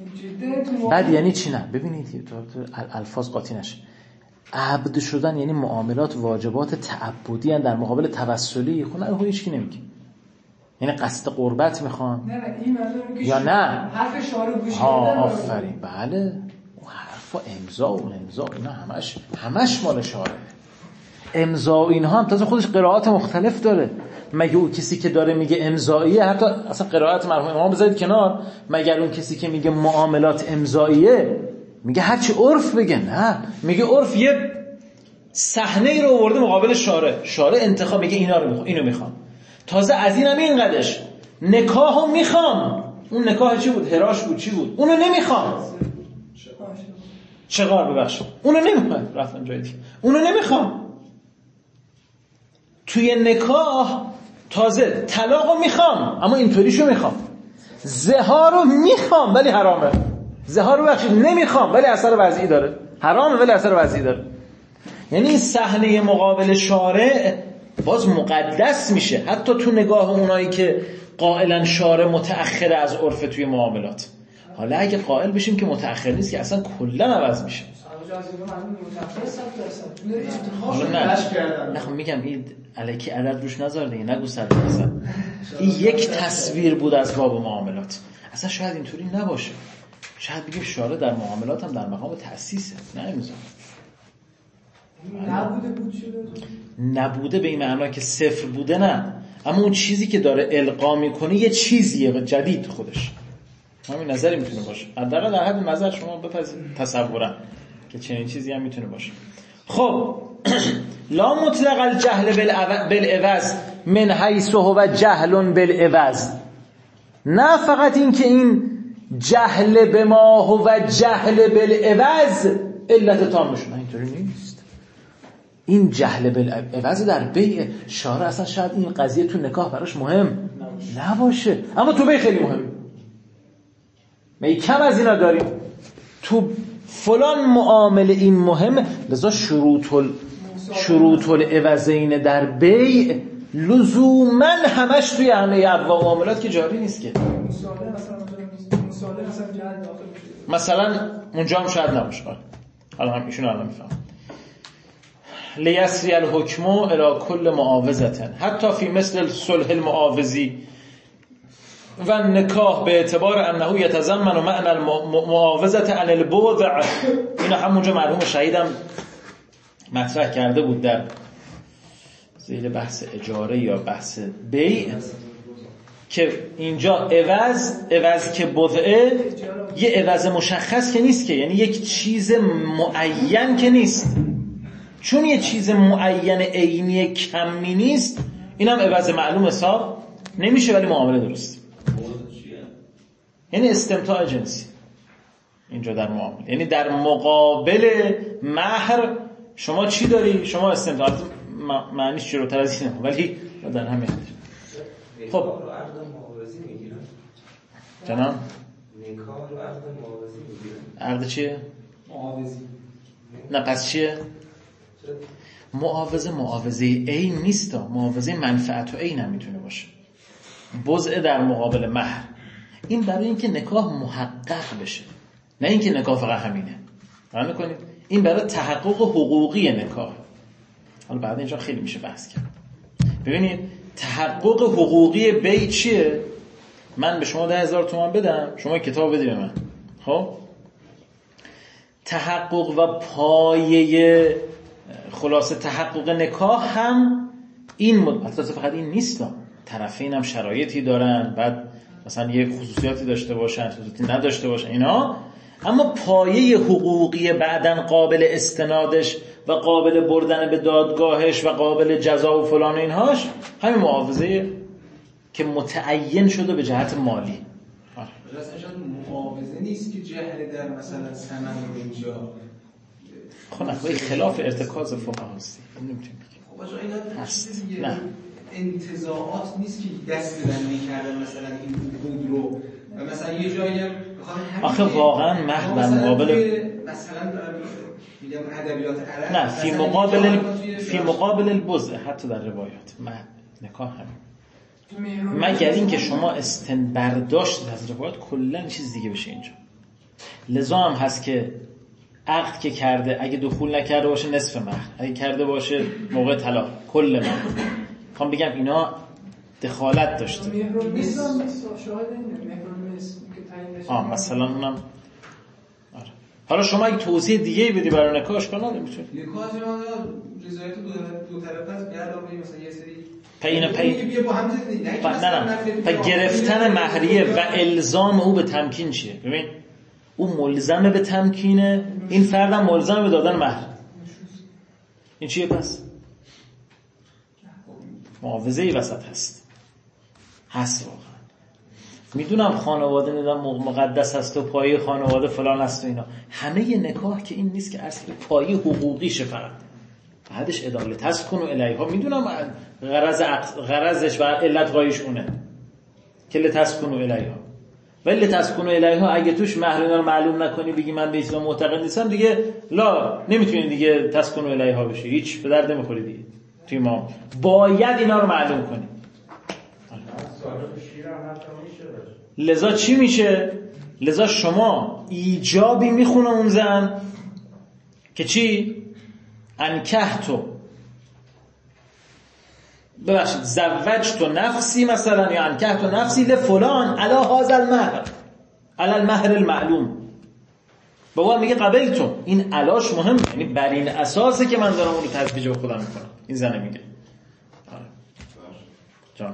بعد یعنی چی؟ نه ببینید تو الفاظ قاطی نشه. عبد شدن یعنی معاملات واجبات تعبدی ان در مقابل توسلی. خب نه هیچ کی نمیگه. یعنی قصد قربت میخوان. نه نه این منظورم که یا نه حرف شارع گوش ها کردن. آفرین. بله اون حرفا امضا و امضا اینا همش همش مال شارع. امضا اینها هم تازه خودش قرائات مختلف داره. مگه اون کسی که داره میگه امضاییه، حتی اصلا قرائت مرحوم امام بذارید کنار، مگر اون کسی که میگه معاملات امضاییه میگه هرچی عرف بگه؟ نه، میگه عرف یه صحنه ای رو آورده مقابل شارع، شارع انتخاب میگه اینا رو میخوام، اینو میخوام. تازه از اینم اینقدرش نکاحو میخوام. اون نکاح چی بود؟ هراش بود، چی بود؟ اونو نمیخوام. چغار ببخشید اونو نمیخوام. رفتم جای دیگه. اونو نمیخوام. توی نکاح تازه طلاقو میخوام اما اینطوریشو میخوام. زهارو میخوام ولی حرامه. زهارو بخشید نمیخوام ولی اثر وضعی داره. حرامه ولی اثر وضعی داره. یعنی این صحنه مقابل شارع باز مقدس میشه، حتی تو نگاه اونایی که قائلا شارع متأخر از عرف توی معاملات. حالا اگه قائل بشیم که متأخر نیست که اصلا کلا عوض میشه. حالا نه نخوام میگم این الکی عدد روش نذار دیگه، نگو صد درصد. این یک تصویر بود از باب معاملات. اصلا شاید اینطوری نباشه. شاید بگیم شارع در معاملات هم در مقام تأسیسه. نه امضا نبوده بود شده نبوده به این معنا که صفر بوده، نه، اما اون چیزی که داره القا میکنه یه چیزیه جدید خودش. همین نظری میتونه باشه، حداقل در حد نظر شما بپذیرید تصورا که چنین چیزی هم میتونه باشه. خب لا مطلق الجهل بالعوض من حیث هو جهل بالعوض. نه فقط این که این جهل به ما هو جهل بالعوض علت تامشون، اینطوری نیست. این جهل بالعوض در بیع شارع اصلا شاید این قضیه تو نکاح براش مهم نباشه، اما تو بیع خیلی مهمه. می کم از اینا داریم تو فلان معامله این مهمه، لذا شروط ال... شروط العوضین در بیع لزوما همش توی همه ابواب معاملات که جاری نیست که. مثلا اونجا هم شاید نباشه. حالا هم ایشون الان میفهم لیسری الحکم الی کل معاوضه حتی فی مثل صلح المعاوضی و نکاح به اعتبار انه یتضمن معنی المعاوضه عن البوضع. اینا همونجا مرحوم شهیدم مطرح کرده بود در زیر بحث اجاره یا بحث بیع که اینجا عوض عوض که بضعه یه عوض مشخص که نیست که، یعنی یک چیز معین که نیست، چون یه چیز معین عینی کمی نیست اینم عوض معلوم حساب نمیشه، ولی معامله درست. یعنی استمتاع جنسی اینجا در معامله، یعنی در مقابل مهر شما چی داری؟ شما استمتاع، معنیش جلوتر از اینه ولی در همین حد. خب جناب نکاح رو عقد معاوضی میگیرن. عقد چیه؟ معاوضی. نه پس چیه؟ معاوضه معاوضه عین نیست، معاوضه منفعت و عین هم میتونه باشه. بضع در مقابل مهر، این برای اینکه نکاح محقق بشه، نه اینکه نکاح فقط همینه. فهم می‌کنید؟ این برای تحقق حقوقی نکاح. حالا بعد اینجا خیلی میشه بحث کرد. ببینید تحقق حقوقی بیع چیه؟ من به شما ده هزار تومان بدم، شما کتاب بدی به من. خب تحقق و پایه خلاصه تحقق نکاح هم این مدت فقط این نیست، طرفین هم شرایطی دارن، بعد مثلا یه خصوصیاتی داشته باشن، خصوصیاتی نداشته باشن اینا، اما پایه حقوقی بعدن قابل استنادش و قابل بردن به دادگاهش و قابل جزا و فلان و اینهاش همین معاوضه که متعین شده به جهت مالی. راستش معاوضه نیست که جهل در مثلا ثمن اینجا خب نه خلاف ارتکاز فقها هستی نمیتونیم بگیم. خب آجا اینا هست. دیگه نه انتزاعات نیست که دست بندی کردن مثلا این بود رو و مثلا یه جایی هم آخه واقعا مهر در مقابل مثلا میگم ادبیات عرب نه فی مقابل فی مقابل البضع حتی در روایات مهر نکاح همین، مگر این که شما استن برداشت از روایات کلا چیز دیگه بشه اینجا. لذا هم هست که عقد که کرده اگه دخول نکرده باشه نصف مهر، اگه کرده باشه موقع طلاق کل مهر. میخوام بگم اینا دخالت داشته. مهر نیست شاهد اینه مهر نیست که تعیین بشه. آه مثلا اونم آره. حالا شما اگه توضیح دیگه بدی برای نکاحش کنه نمیتونی. نکاح ما رضایت دو دو طرف است، گردابی مثلا یه سری پین پین بیا با هم زندگی نه نه نه پس گرفتن مهریه و الزام او به تمکین چیه؟ ببین او ملزمه به تمکینه، این فردم ملزمه به دادن مهر. این چیه پس؟ معاوضه‌ای وسط هست. هست واقعا. میدونم خانواده ندم مقدس هست و پایه خانواده فلان هست و اینا، همه ی نکاح که این نیست که اصل پایه حقوقیشه، فقط بعدش عدالت هست کن و الیها. میدونم غرض غرضش و علت غایش اونه که لتسکن و الیها، ولی لتسکن و الیها اگه توش مهر اینا رو معلوم نکنی بگی من به اسلام معتقد نیستم دیگه لا نمیتونی دیگه تسکن و الیها بشی، هیچ به درد نمیخوری دیگه. توی ما باید اینا رو معلوم کنی. لذا چی میشه؟ لذا شما ایجابی میخونه اون زن که چی؟ انکحتو ببخشید زوجتو نفسی مثلا یا انکحتو نفسی لفلان علی هذا المهر علی المهر المعلوم. بابا میگه قبلتو، این علاش مهم، یعنی بر این اساسه که من دارم اون رو تزویج به خودم میکنم. این زنه میگه آره جان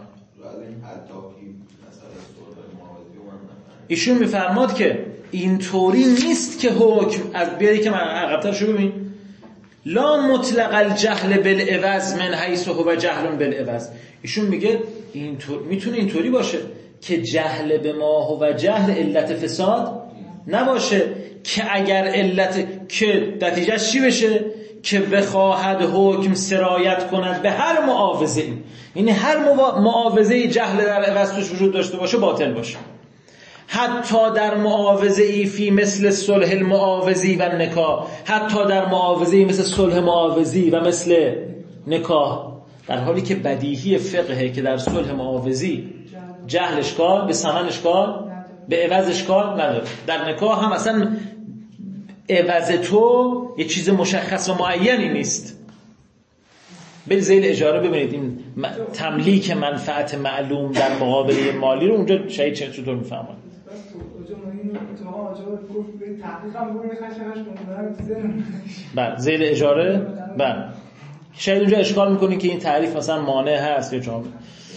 ایشون میفرماد که اینطوری نیست که حکم از بیاری که من عقب‌تر شو ببین لا مطلق الجهل بالعوض من حیث هو جهل بالعوض. ایشون میگه اینطور میتونه اینطوری باشه که جهل به ما هو جهل علت فساد نباشه، که اگر علت که نتیجهش چی بشه که بخواهد حکم سرایت کند به هر معاوضه، یعنی هر معاوضه جهل در عوض توش وجود داشته باشه باطل باشه، حتی در معاوضه‌ای فی مثل صلح المعاوضی و نکاح، حتی در معاوضه‌ای مثل صلح معاوضی و مثل نکاح، در حالی که بدیهی فقهه که در صلح معاوضی جهل اشکال به ثمن اشکال به عوض اشکال نداره، در نکاح هم اصلا عوض تو یه چیز مشخص و معینی نیست. به ذیل اجاره ببینید این تملیک منفعت معلوم در مقابله مالی رو اونجا شهید چطور میفهمن؟ بله ذیل اجاره بله شاید اونجا اشکال میکنین که این تعریف مثلا مانع هست یا جامعه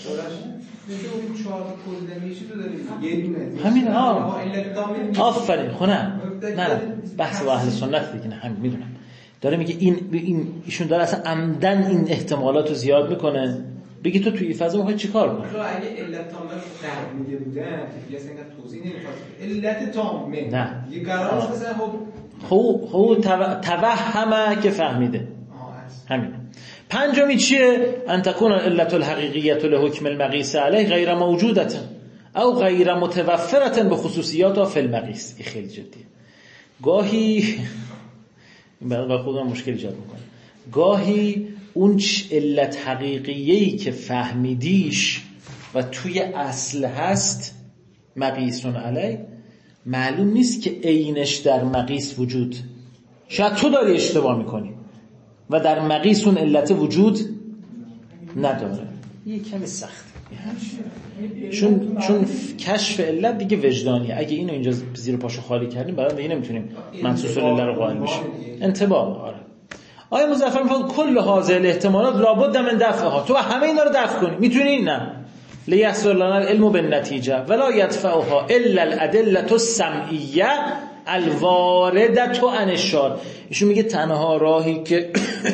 همین ها آفرین خب نه نه نه بحث با اهل سنت دیگه، نه همین میدونم داره میگه این این ایشون داره اصلا عمدن این احتمالات رو زیاد میکنه. بگی تو توی فضا میخوای چیکار کنی؟ اگه علت تامه فهمیده بودن که اصلا توضیح نمیخواد علت تامه نه یه قرار مثلا خب خب توهمه که فهمیده همین. پنجمی چیه؟ ان تكون العلة الحقيقية لحكم المقيس عليه غیر موجودة او غیر متوفرة بخصوصیاتها في المقيس. این خیلی جدیه. گاهی برای خودم مشکل ایجاد میکنه. گاهی اون علت حقیقیه‌ای که فهمیدیش و توی اصل هست مقیسون علیه معلوم نیست که عینش در مقیس وجود، شاید تو داری اشتباه میکنی و در مقیس اون علت وجود نداره. یه کمی سخت چون چون کشف علت دیگه وجدانیه. اگه اینو اینجا زیر پاشو خالی کردیم بعدا دیگه نمیتونیم منصوص العله رو قائل بشیم. انتباه. آره آیا مظفر میگه کل هذه الاحتمالات لابد من دفعها، تو همه اینا رو دفع کنی میتونی؟ نه. لیحصل لنا العلم بالنتیجه ولا يدفعها الا الادله السمعیه الوارده عن الشارع. ایشون میگه تنها راهی که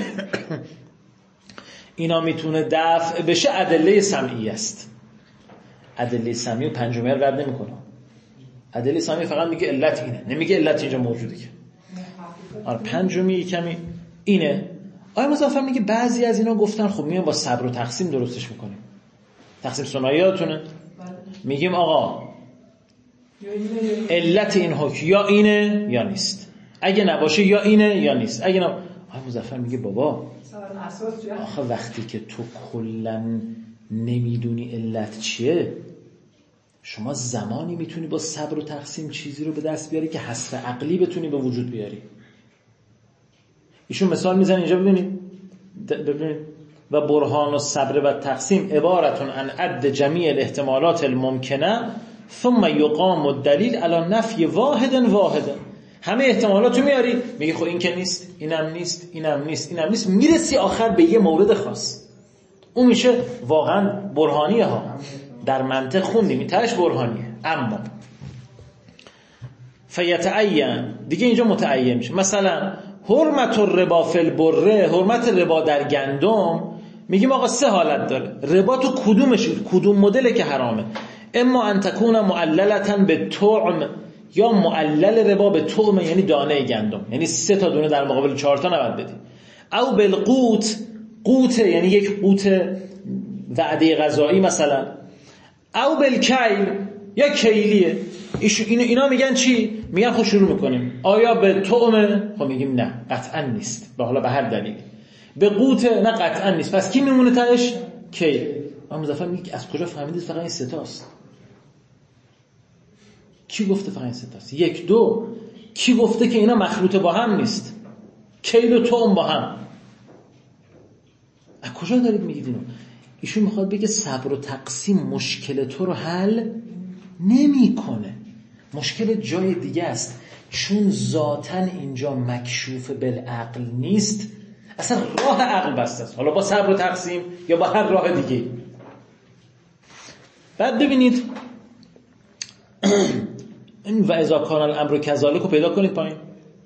اینا میتونه دفع بشه ادله سمعی است. ادله سمعی و پنجمی رو رد نمیکنه. ادله سمعی فقط میگه علت اینه، نمیگه علت اینجا موجوده که. آره پنجمی کمی اینه. آیا مظفر میگه بعضی از اینا گفتن خب میام با صبر و تقسیم درستش میکنیم. تقسیم ثنائیاتونه. میگیم آقا علت این حکم یا اینه یا نیست، اگه نباشه یا اینه یا نیست، اگه نه. آقا مظفر میگه بابا آخه وقتی که تو کلن نمیدونی علت چیه، شما زمانی میتونی با صبر و تقسیم چیزی رو به دست بیاری که حصر عقلی بتونی به وجود بیاری. ایشون مثال میزنه اینجا ببینید ببینید و برهان و صبر و تقسیم عبارتون عن عد جمیع الاحتمالات الممکنه ثم یقام الدلیل علی نفی واحد واحد. همه احتمالاتو میاری میگه خب این که نیست، اینم نیست، اینم نیست، اینم نیست، میرسی آخر به یه مورد خاص. اون میشه واقعا برهانیه ها. در منطق خوندیم این تاش برهانیه. اما فیتعین دیگه اینجا متعین میشه. مثلا حرمت الربا فی البره، حرمت ربا در گندم، میگیم آقا سه حالت داره. ربا تو کدومش کدوم مدله که حرامه؟ اما ان تکون معللتا به طعم، یا معلل ربا به طعم یعنی دانه گندم، یعنی سه تا دونه در مقابل چهار تا نباید بدی. او بالقوت، قوت یعنی یک قوت وعده غذایی مثلا. او بالکیل یا کیلیه. اینا اینا میگن چی؟ میگن خب شروع میکنیم آیا به طعمه؟ خب میگیم نه قطعا نیست، به حالا به هر دلیل. به قوت نه قطعا نیست. پس کی میمونه تاش؟ کی. اما مظفر میگه از کجا فهمیدید فقط این سه تاست؟ کی گفته فقط این سه تاست؟ یک دو کی گفته که اینا مخلوط با هم نیست؟ کیل و طعم با هم. از کجا دارید میگید اینو؟ ایشون میخواد بگه صبر و تقسیم مشکل تو رو حل نمیکنه. مشکل جای دیگه است. چون ذاتاً اینجا مکشوف بالعقل نیست، اصلا راه عقل بسته است، حالا با صبر و تقسیم یا با هر راه دیگه. بعد ببینید این و اذا کان الامر کذالک رو پیدا کنید پایین.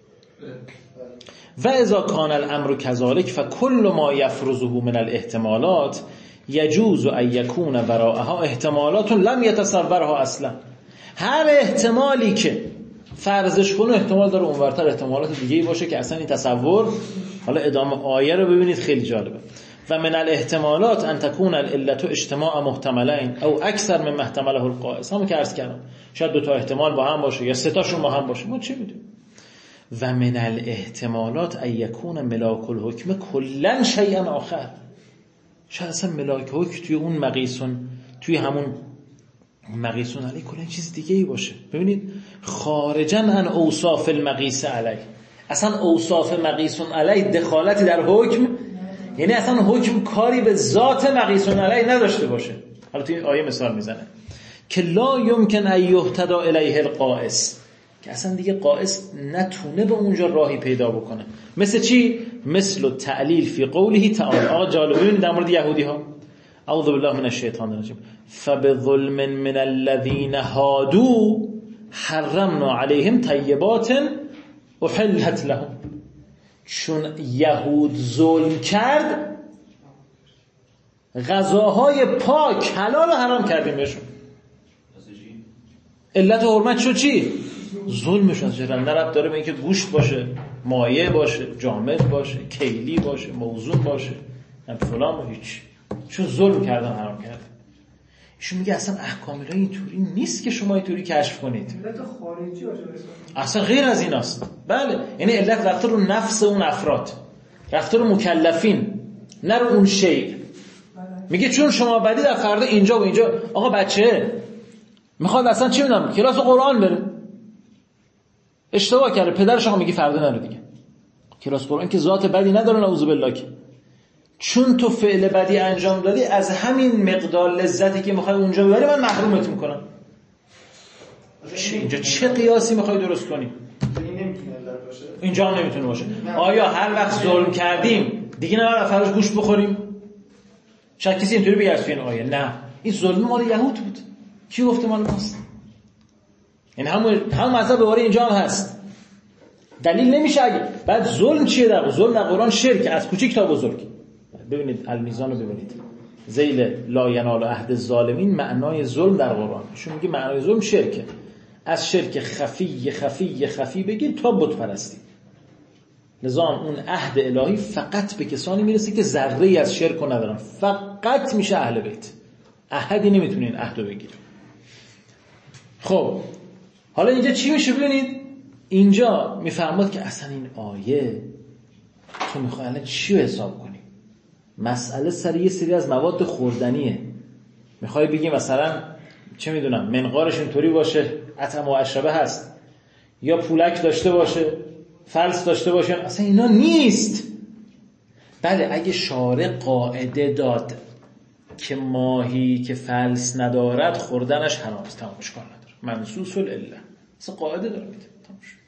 و اذا کان الامر کذالک فکل ما یفرزه من الاحتمالات یجوز ان یکون وراءها احتمالات لم یتصورها اصلا. هر احتمالی که فرضش کنه احتمال داره اونورتر احتمالات دیگه‌ای باشه که اصلا این تصور. حالا ادامه آیه رو ببینید خیلی جالبه. و من الاحتمالات ان تكون العلة اجتماع محتملین او اکثر من محتمله القائس. همون که عرض کردم شاید دو تا احتمال با هم باشه یا سه تاشون با هم باشه، ما چه میدونیم. و من الاحتمالات ان یکون ملاک الحکم کلا شیئا آخر. شاید اصلا ملاک حکم توی اون مقیسون، توی همون مقیسون علی کلا چیز دیگه ای باشه. ببینید خارجا عن اوصاف المقیس علی، اصلا اوصاف مقیسون علی دخالتی در حکم، یعنی اصلا حکم کاری به ذات مقیسون علی نداشته باشه. حالا توی آیه مثال میزنه که لا یمکن ان یهتدی الیه القائس، که اصلا دیگه قائس نتونه به اونجا راهی پیدا بکنه. مثل چی؟ مثل تعلیل فی قوله تعالی. آقا جالب ببینید در مورد یهودی ها، اعوذ بالله من الشیطان الرجیم، فبظلم من الذین هادوا حرمنا علیهم طیبات احلت لهم. چون یهود ظلم کرد غذاهای پاک حلال و حرام کردیم بهشون. علت و حرمت شو چی؟ ظلمشون. چرا نربط داره به اینکه گوشت باشه، مایع باشه، جامد باشه، کیلی باشه، موزون باشه، هم فلان و هیچ. چون ظلم کردن حرام کردن. ایشون میگه اصلا احکام الهی اینطوری نیست که شما اینطوری کشف کنید. علت خارجی باشه اصلا غیر از این است. بله، یعنی علت رفته رو نفس اون افراد، رفته رو مکلفین، نه رو اون شیء. میگه چون شما بدی در فردا اینجا و اینجا. آقا بچه میخواد اصلا چی میدونم کلاس قرآن بره، اشتباه کرده، پدرش آقا میگه فردا نره دیگه کلاس قرآن که ذات بدی نداره نعوذ بالله، که چون تو فعل بدی انجام دادی از همین مقدار لذتی که میخوای اونجا ببری من محرومت میکنم. اینجا چه قیاسی میخوای درست کنی؟ اینجا هم نمیتونه باشه. آیا هر وقت ظلم کردیم دیگه نباید فراش گوشت بخوریم؟ شاید کسی اینطوری بگه توی این آیه. نه، این ظلم مال یهود بود. کی گفته مال ماست؟ این همون همون مذهب دوباره اینجا هم هست. دلیل نمیشه. اگه بعد ظلم چیه در ظلم در قرآن؟ شرک، از کوچیک تا بزرگ. ببینید المیزان رو ببینید، ذیل لا ینال عهد الظالمین معنای ظلم در قرآن. چون میگه معنای ظلم شرکه. از شرک خفی خفی خفی بگیر تا بت پرستی. لذا اون عهد الهی فقط به کسانی میرسه که ذره از شرک رو ندارن، فقط میشه اهل بیت. احدی نمیتونه این عهد رو بگیره. خب حالا اینجا چی میشه؟ ببینید اینجا میفرماد که اصلا این آیه تو میخوای الان چی رو حساب کنی؟ مسئله سر یه سری از مواد خوردنیه. میخوای بگی مثلا چه میدونم منقارش اینطوری باشه اطعم و اشربه هست، یا پولک داشته باشه، فلس داشته باشه. اصلا اینا نیست. بله اگه شارع قاعده داد که ماهی که فلس ندارد خوردنش حرام است، تمام اشکال نداره، منصوص العله، اصلا قاعده داره میده، تمام شد.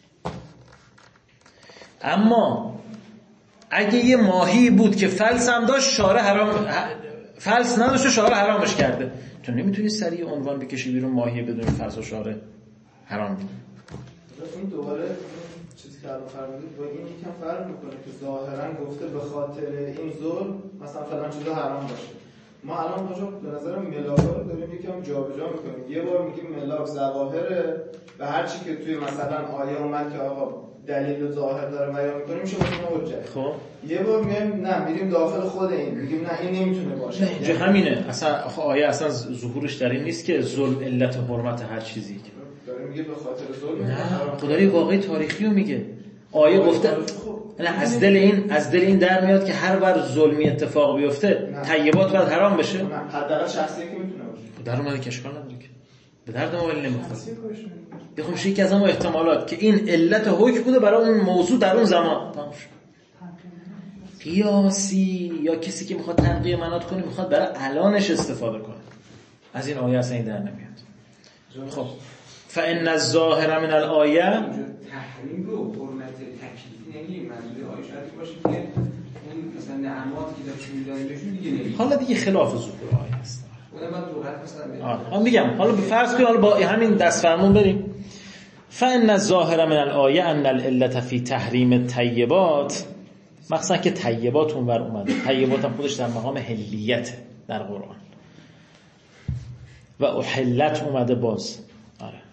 اما اگه یه ماهی بود که فلس هم داشت شارع حرام، فلس نداشت و شارع حرامش کرده، تو نمیتونی سریع عنوان بکشی بیرون ماهی بدون فلس و شارع حرام میده. این دوباره چیزی که الان فرمودید با این یکم فرق میکنه که ظاهرا گفته به خاطر این ظلم مثلا فلان چیزا حرام باشه. ما الان باشه به نظرم ملاک رو داریم یکم جابجا میکنیم. یه بار میگیم ملاک ظواهره و هر چی که توی مثلا آیه اومد که آقا دلیل ظاهر داره بیان میکنیم میشه مثلا حجت. خب یه بار میگیم نه میریم داخل خود این میگیم نه این نمیتونه باشه. نه اینجا همینه. اصلا آیه اصلا ظهورش در این نیست که ظلم علت و حرمت هر چیزی که داره میگه به خاطر ظلم. نه خدای واقعی تاریخی رو میگه. آیه گفته نه از دل این از دل این در میاد که هر بار ظلمی اتفاق بیفته طیبات باید حرام بشه. نه حداقل شخصی که میتونه باشه. در اومده که اشکال نداره که به درد ما ولی نمیخوره. بخوام شی که از اون احتمالات که این علت حکم بوده برای اون موضوع در اون زمان تمام شد. قیاسی یا کسی که میخواد تنقیه منات کنه میخواد برای الانش استفاده کنه. از این آیه اصلا این در نمیاد. خب فإن الظاهر من الآیه تحریم رو حرمت تکلیفی نمیگیم، منظور آیه شاید باشه که اون مثلا نعمات که داشت می‌دادن بهشون دیگه نمیگیم. حالا دیگه خلاف ظهور آیه است. اونم بعد روحت مثلا آره میگم حالا به فرض کنیم حالا با همین دست فرمون بریم. فإن الظاهر من الآیه ان العلة فی تحریم الطیبات، مثلا که طیبات اونور اومده، طیبات هم خودش در مقام حلیت در قرآن و احلت اومده باز. آره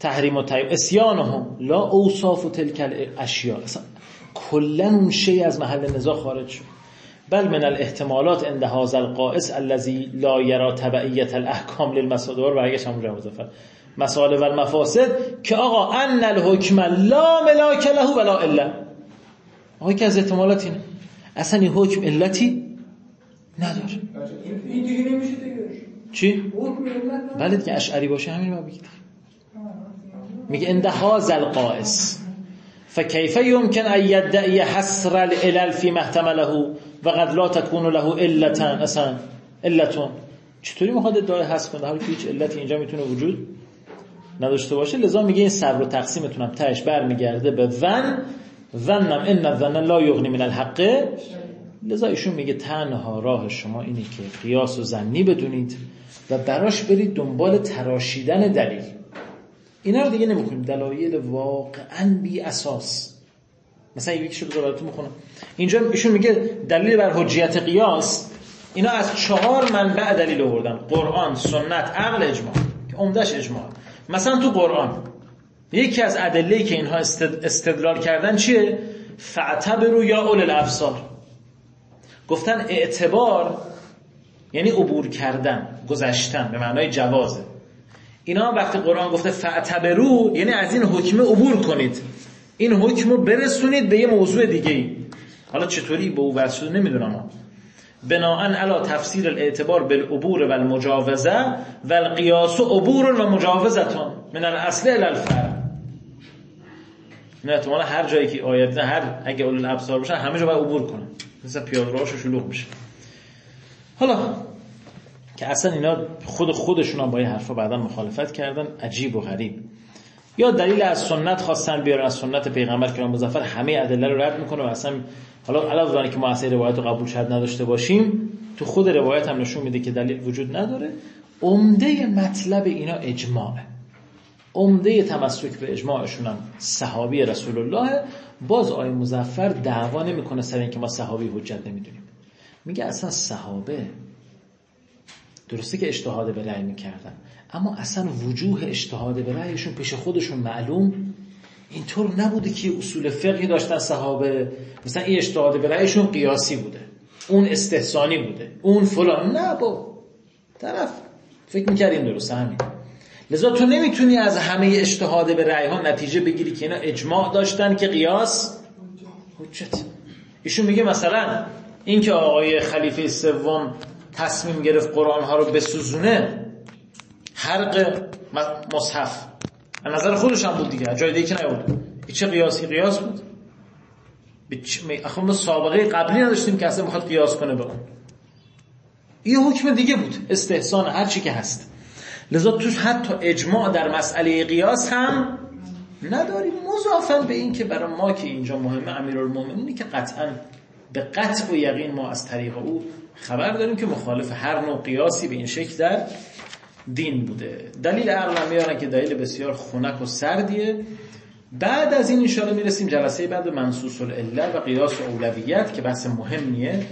تحریم و تحریم اسیانهم لا اوصاف و تلک الاشیاء، کلا اون شی از محل نزاع خارج شد. بل من الاحتمالات عند هذا القائس الذي لا يرى تبعیت الاحکام للمصادر و برگشت همون جواب زفر مسائل و المفاسد که آقا ان الحکم لا ملاک له ولا الا. آقا که از احتمالات اینه اصلا این حکم علتی نداره. این دیگه نمیشه دیگه. چی؟ بله دیگه اشعری باشه همین رو بگید. میگه عند هذا القائس فكيف يمكن ان يدعي حصر العلل في محتمله وقد لا تكون له علة اصلا علتون. چطوری میخواد ادعای حذف کنه حالی که هیچ علتی اینجا میتونه وجود نداشته باشه؟ لذا میگه این صبر و تقسیمتون هم تهش برمیگرده به ظن، ظنم ان الظن لا یغنی من الحق. لذا ایشون میگه تنها راه شما اینه که قیاس و ظنی بدونید و براش برید دنبال تراشیدن دلیل. اینا رو دیگه نمیخونیم، دلایل واقعا بی اساس. مثلا یکیشو بذار براتون میخونم. اینجا ایشون میگه دلیل بر حجیت قیاس اینا از چهار منبع دلیل آوردن: قرآن، سنت، عقل، اجماع که عمدش اجماع. مثلا تو قرآن یکی از ادله‌ای که اینها استدلال کردن چیه؟ فاعتبروا یا اول الابصار. گفتن اعتبار یعنی عبور کردن، گذشتن، به معنای جوازه. اینا وقتی قرآن گفته فاعتبروا یعنی از این حکم عبور کنید، این حکم رو برسونید به یه موضوع دیگه. حالا چطوری به او وصل شده نمیدونم. بناءً علی تفسیر الاعتبار بالعبور و المجاوزه و القیاس عبور و مجاوزه من الاصل الى الفرع. نه تو هر جایی که آیت هر اگه اول الابصار باشن همه جا باید عبور کنن، مثلا پیاده‌راهش شلوغ میشه. حالا که اصلا اینا خود خودشون هم با این حرفا بعدا مخالفت کردن، عجیب و غریب. یا دلیل از سنت خواستن بیارن، از سنت پیغمبر کرام مظفر همه ادله رو رد میکنه و اصلا حالا علاوه بر اینکه ما اصلا روایت رو قبول شد نداشته باشیم، تو خود روایت هم نشون میده که دلیل وجود نداره. عمده مطلب اینا اجماعه، عمده تمسک به اجماعشون هم صحابی رسول الله. باز آیه مظفر دعوا نمیکنه سر اینکه ما صحابی حجت نمیدونیم، میگه اصلا صحابه درسته که اجتهاد به رأی میکردن، اما اصلا وجوه اجتهاد به رأیشون پیش خودشون معلوم اینطور نبوده که اصول فقهی داشتن صحابه، مثلا این اجتهاد به رأیشون قیاسی بوده، اون استحسانی بوده، اون فلان. نه با طرف فکر میکردیم درسته همین. لذا تو نمیتونی از همه اجتهاد به رأی ها نتیجه بگیری که اینا اجماع داشتن که قیاس حجت. ایشون میگه مثلا این که آقای خلیفه سوم تصمیم گرفت قرآن ها رو بسوزونه، حرق مصحف، از نظر خودش هم بود دیگه، جای دیگه که نبود. این چه قیاسی قیاس بود؟ اخوان ما سابقه قبلی نداشتیم که اصلا بخواد قیاس کنه به اون. این حکم دیگه بود، استحسان هر چی که هست. لذا توش حتی اجماع در مسئله قیاس هم نداریم، مضافاً به این که برای ما که اینجا مهمه امیرالمومنینی که قطعاً به قطع و یقین ما از طریق او خبر داریم که مخالف هر نوع قیاسی به این شکل در دین بوده. دلیل عقل میارن که دلیل بسیار خنک و سردیه. بعد از این ان شاء الله میرسیم جلسه بعد به منصوص العله و قیاس و اولویت که بحث مهمیه، ان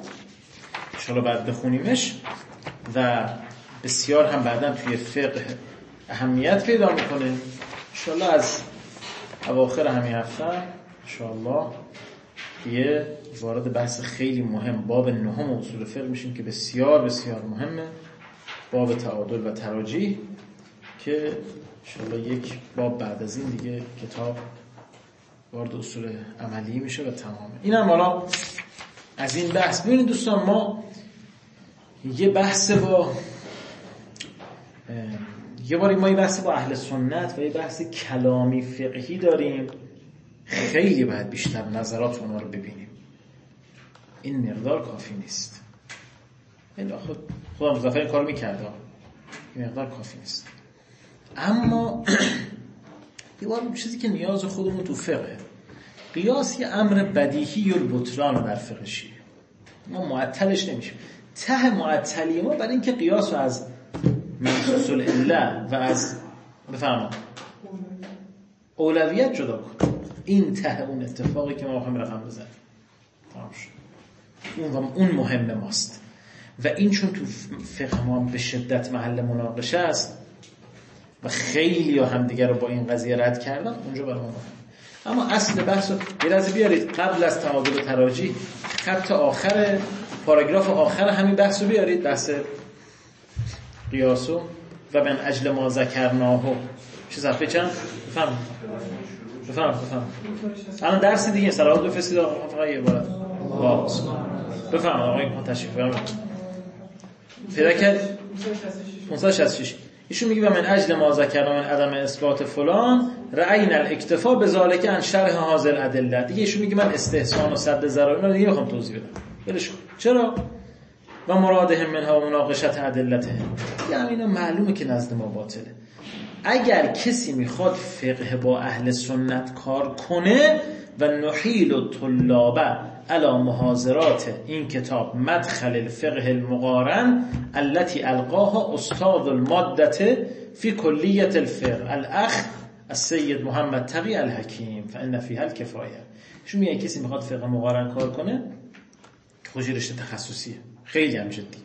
شاء الله بعد بخونیمش و بسیار هم بعداً توی فقه اهمیت پیدا میکنه. ان شاء الله از اواخر همین هفته ان شاء الله یه وارد بحث خیلی مهم باب نهم اصول فقه میشیم که بسیار بسیار مهمه، باب تعادل و تراجیح، که انشاءالله یک باب بعد از این دیگه کتاب وارد اصول عملی میشه و تمامه. این هم حالا از این بحث. ببینید دوستان، ما یه بحث با یه باری ما یه بحث با اهل سنت و یه بحث کلامی فقهی داریم، خیلی باید بیشتر نظرات اونا رو ببینیم. این مقدار کافی نیست. این خود خودم مظفر این کارو میکرده، این مقدار کافی نیست. اما یه بار چیزی که نیاز خودمون تو فقه، قیاس یه امر بدیهی البطلان در فقه شیعه، ما معطلش نمیشیم. ته معطلی ما برای اینکه قیاس رو از منصوص العله و از بفهمم اولویت جدا کن. این ته اون اتفاقی که ما میخوایم رقم بزنیم تمام شد. اون اون مهم ماست و این چون تو فقه ما به شدت محل مناقشه است و خیلی ها هم دیگر رو با این قضیه رد کردن، اونجا برای ما مهم. اما اصل بحث رو بیرازی بیارید قبل از تعادل و تراجی، خط آخر پاراگراف آخر همین بحث رو بیارید، بحث قیاسو و من اجل ما ذکرناه. چه صفحه چند؟ بفهم بفهم بفهم الان درس دیگه صلوات بفرستید فقط یه عبارت باز بفهم آقای تشریف بفرمایید. پیدا کرد پانصد و شصت و شش. ایشون میگه و من اجل ما ذکرنا من عدم اثبات فلان رأینا الاکتفا بذالک عن شرح حاضر ادله. دیگه ایشون میگه من استحسان و سد ذرائع رو دیگه میخوام توضیح بدم. ولش کن. چرا؟ و مرادهم منها و مناقشت ادلته. یعنی اینا معلومه که نزد ما باطله. اگر کسی میخواد فقه با اهل سنت کار کنه و نحیل و طلابه علی محاضرات این کتاب مدخل الفقه المقارن التي القاها استاد المادة فی کلیت الفقه الاخ السید محمد تقی الحکیم فان فیها الکفایه. شما میگه کسی میخواد فقه مقارن کار کنه خوشی رشته تخصصیه خیلی هم جدی،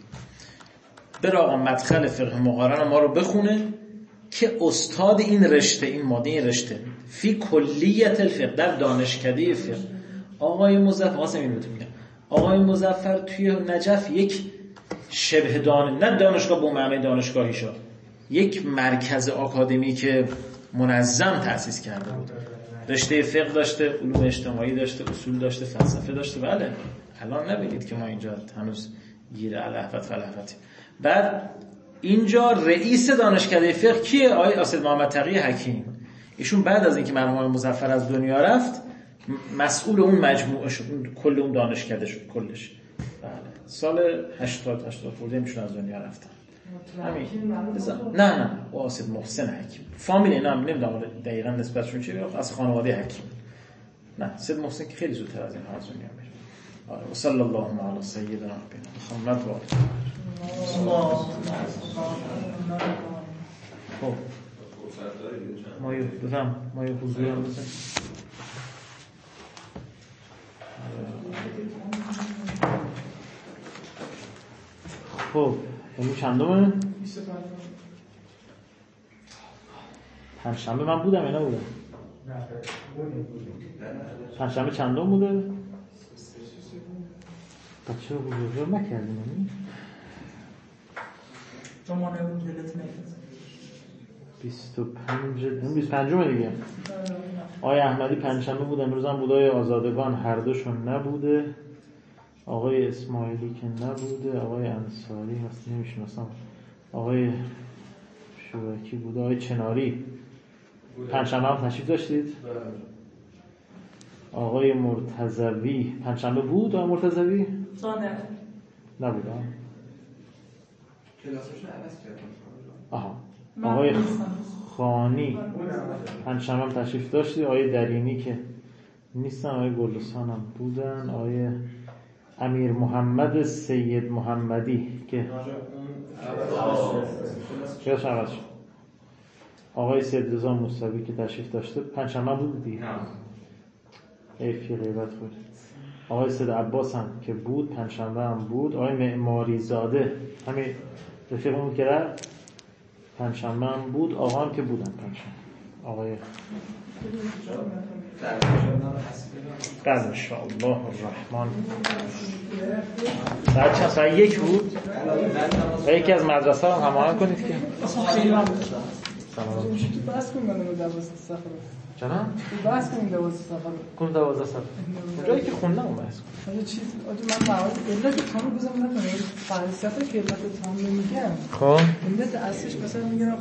بره آقا مدخل فقه مقارن ما رو بخونه که استاد این رشته این ماده این رشته فی کلیت الفقه در دانشکده فقه. آقای مظفر واسه این رو میگم آقای مظفر توی نجف یک شبه دان نه دانشگاه به معنی دانشگاهی شد، یک مرکز آکادمی که منظم تأسیس کرده بود، رشته فقه داشته، علوم اجتماعی داشته، اصول داشته، فلسفه داشته. بله الان نبینید که ما اینجا هنوز گیر الهفت فلهفتی. بعد اینجا رئیس دانشکده فقه کیه؟ آقای اسد محمد تقی حکیم. ایشون بعد از اینکه مرحوم آقای مظفر از دنیا رفت مسئول اون مجموعه شد، کل اون دانشکده شد کلش. بله سال هشتاد هشتاد خورده میشون از دنیا رفتن. همین نه نه اسد محسن حکیم فامیل اینا هم نمیدونم دقیقاً نسبتشون چیه، از خانواده حکیم. نه اسد محسن که خیلی زودتر از این از دنیا میره. آره و صلی الله علی سیدنا محمد و آله. خب ما یه بفهم ما یه حضور هم بزن. خب امروز چندمه؟ پنجشنبه من بودم یا نبودم؟ پنجشنبه چندم بوده؟ بچه رو بزرگوار نکردیم تو ما نبود دلت نکرد بیست و پنج بیست و پنج دیگه. آقای احمدی پنجشنبه بود، امروز هم بود. آقای آزادگان هر دوشون نبوده، آقای اسماعیلی که نبوده، آقای انصاری هست نمیشناسم، آقای شورکی بوده، آقای چناری پنجشنبه هم تشریف داشتید؟ آقای مرتضوی پنجشنبه بود. آقای مرتضوی؟ نه نبود. کلاسشون عوض کردن. آها آقای خانی پنجشنبه هم تشریف داشتید. آقای درینی که نیستن، آقای گلستان هم بودن، آقای امیر محمد سید محمدی که کلاس عوض شد، آقای سید رضا موسوی که تشریف داشته پنجشنبه بود دیگه. ایفی غیبت بود. آقای سید عباس هم که بود پنجشنبه هم بود. آقای معماری زاده همین رفیقمون که رفت پنجشنبه هم بود. آقا هم که بودن پنجشنبه. آقای قد انشاءالله الرحمن ساعت چند؟ ساعت یک بود و یکی از مدرسه هم هماهنگ کنید که خیلی ممنون. تو بحث کنیم من دوازده صفحه چنان؟ تو بحث کنیم دوازده صفحه کنم دوازده صفحه اونجایی که خوندم اون بحث کنم. آجا چیز آجا من مواد علت تام بزنم نکنم فلسفه که علت تام نمیگم. خب علت اصلش مثلا میگم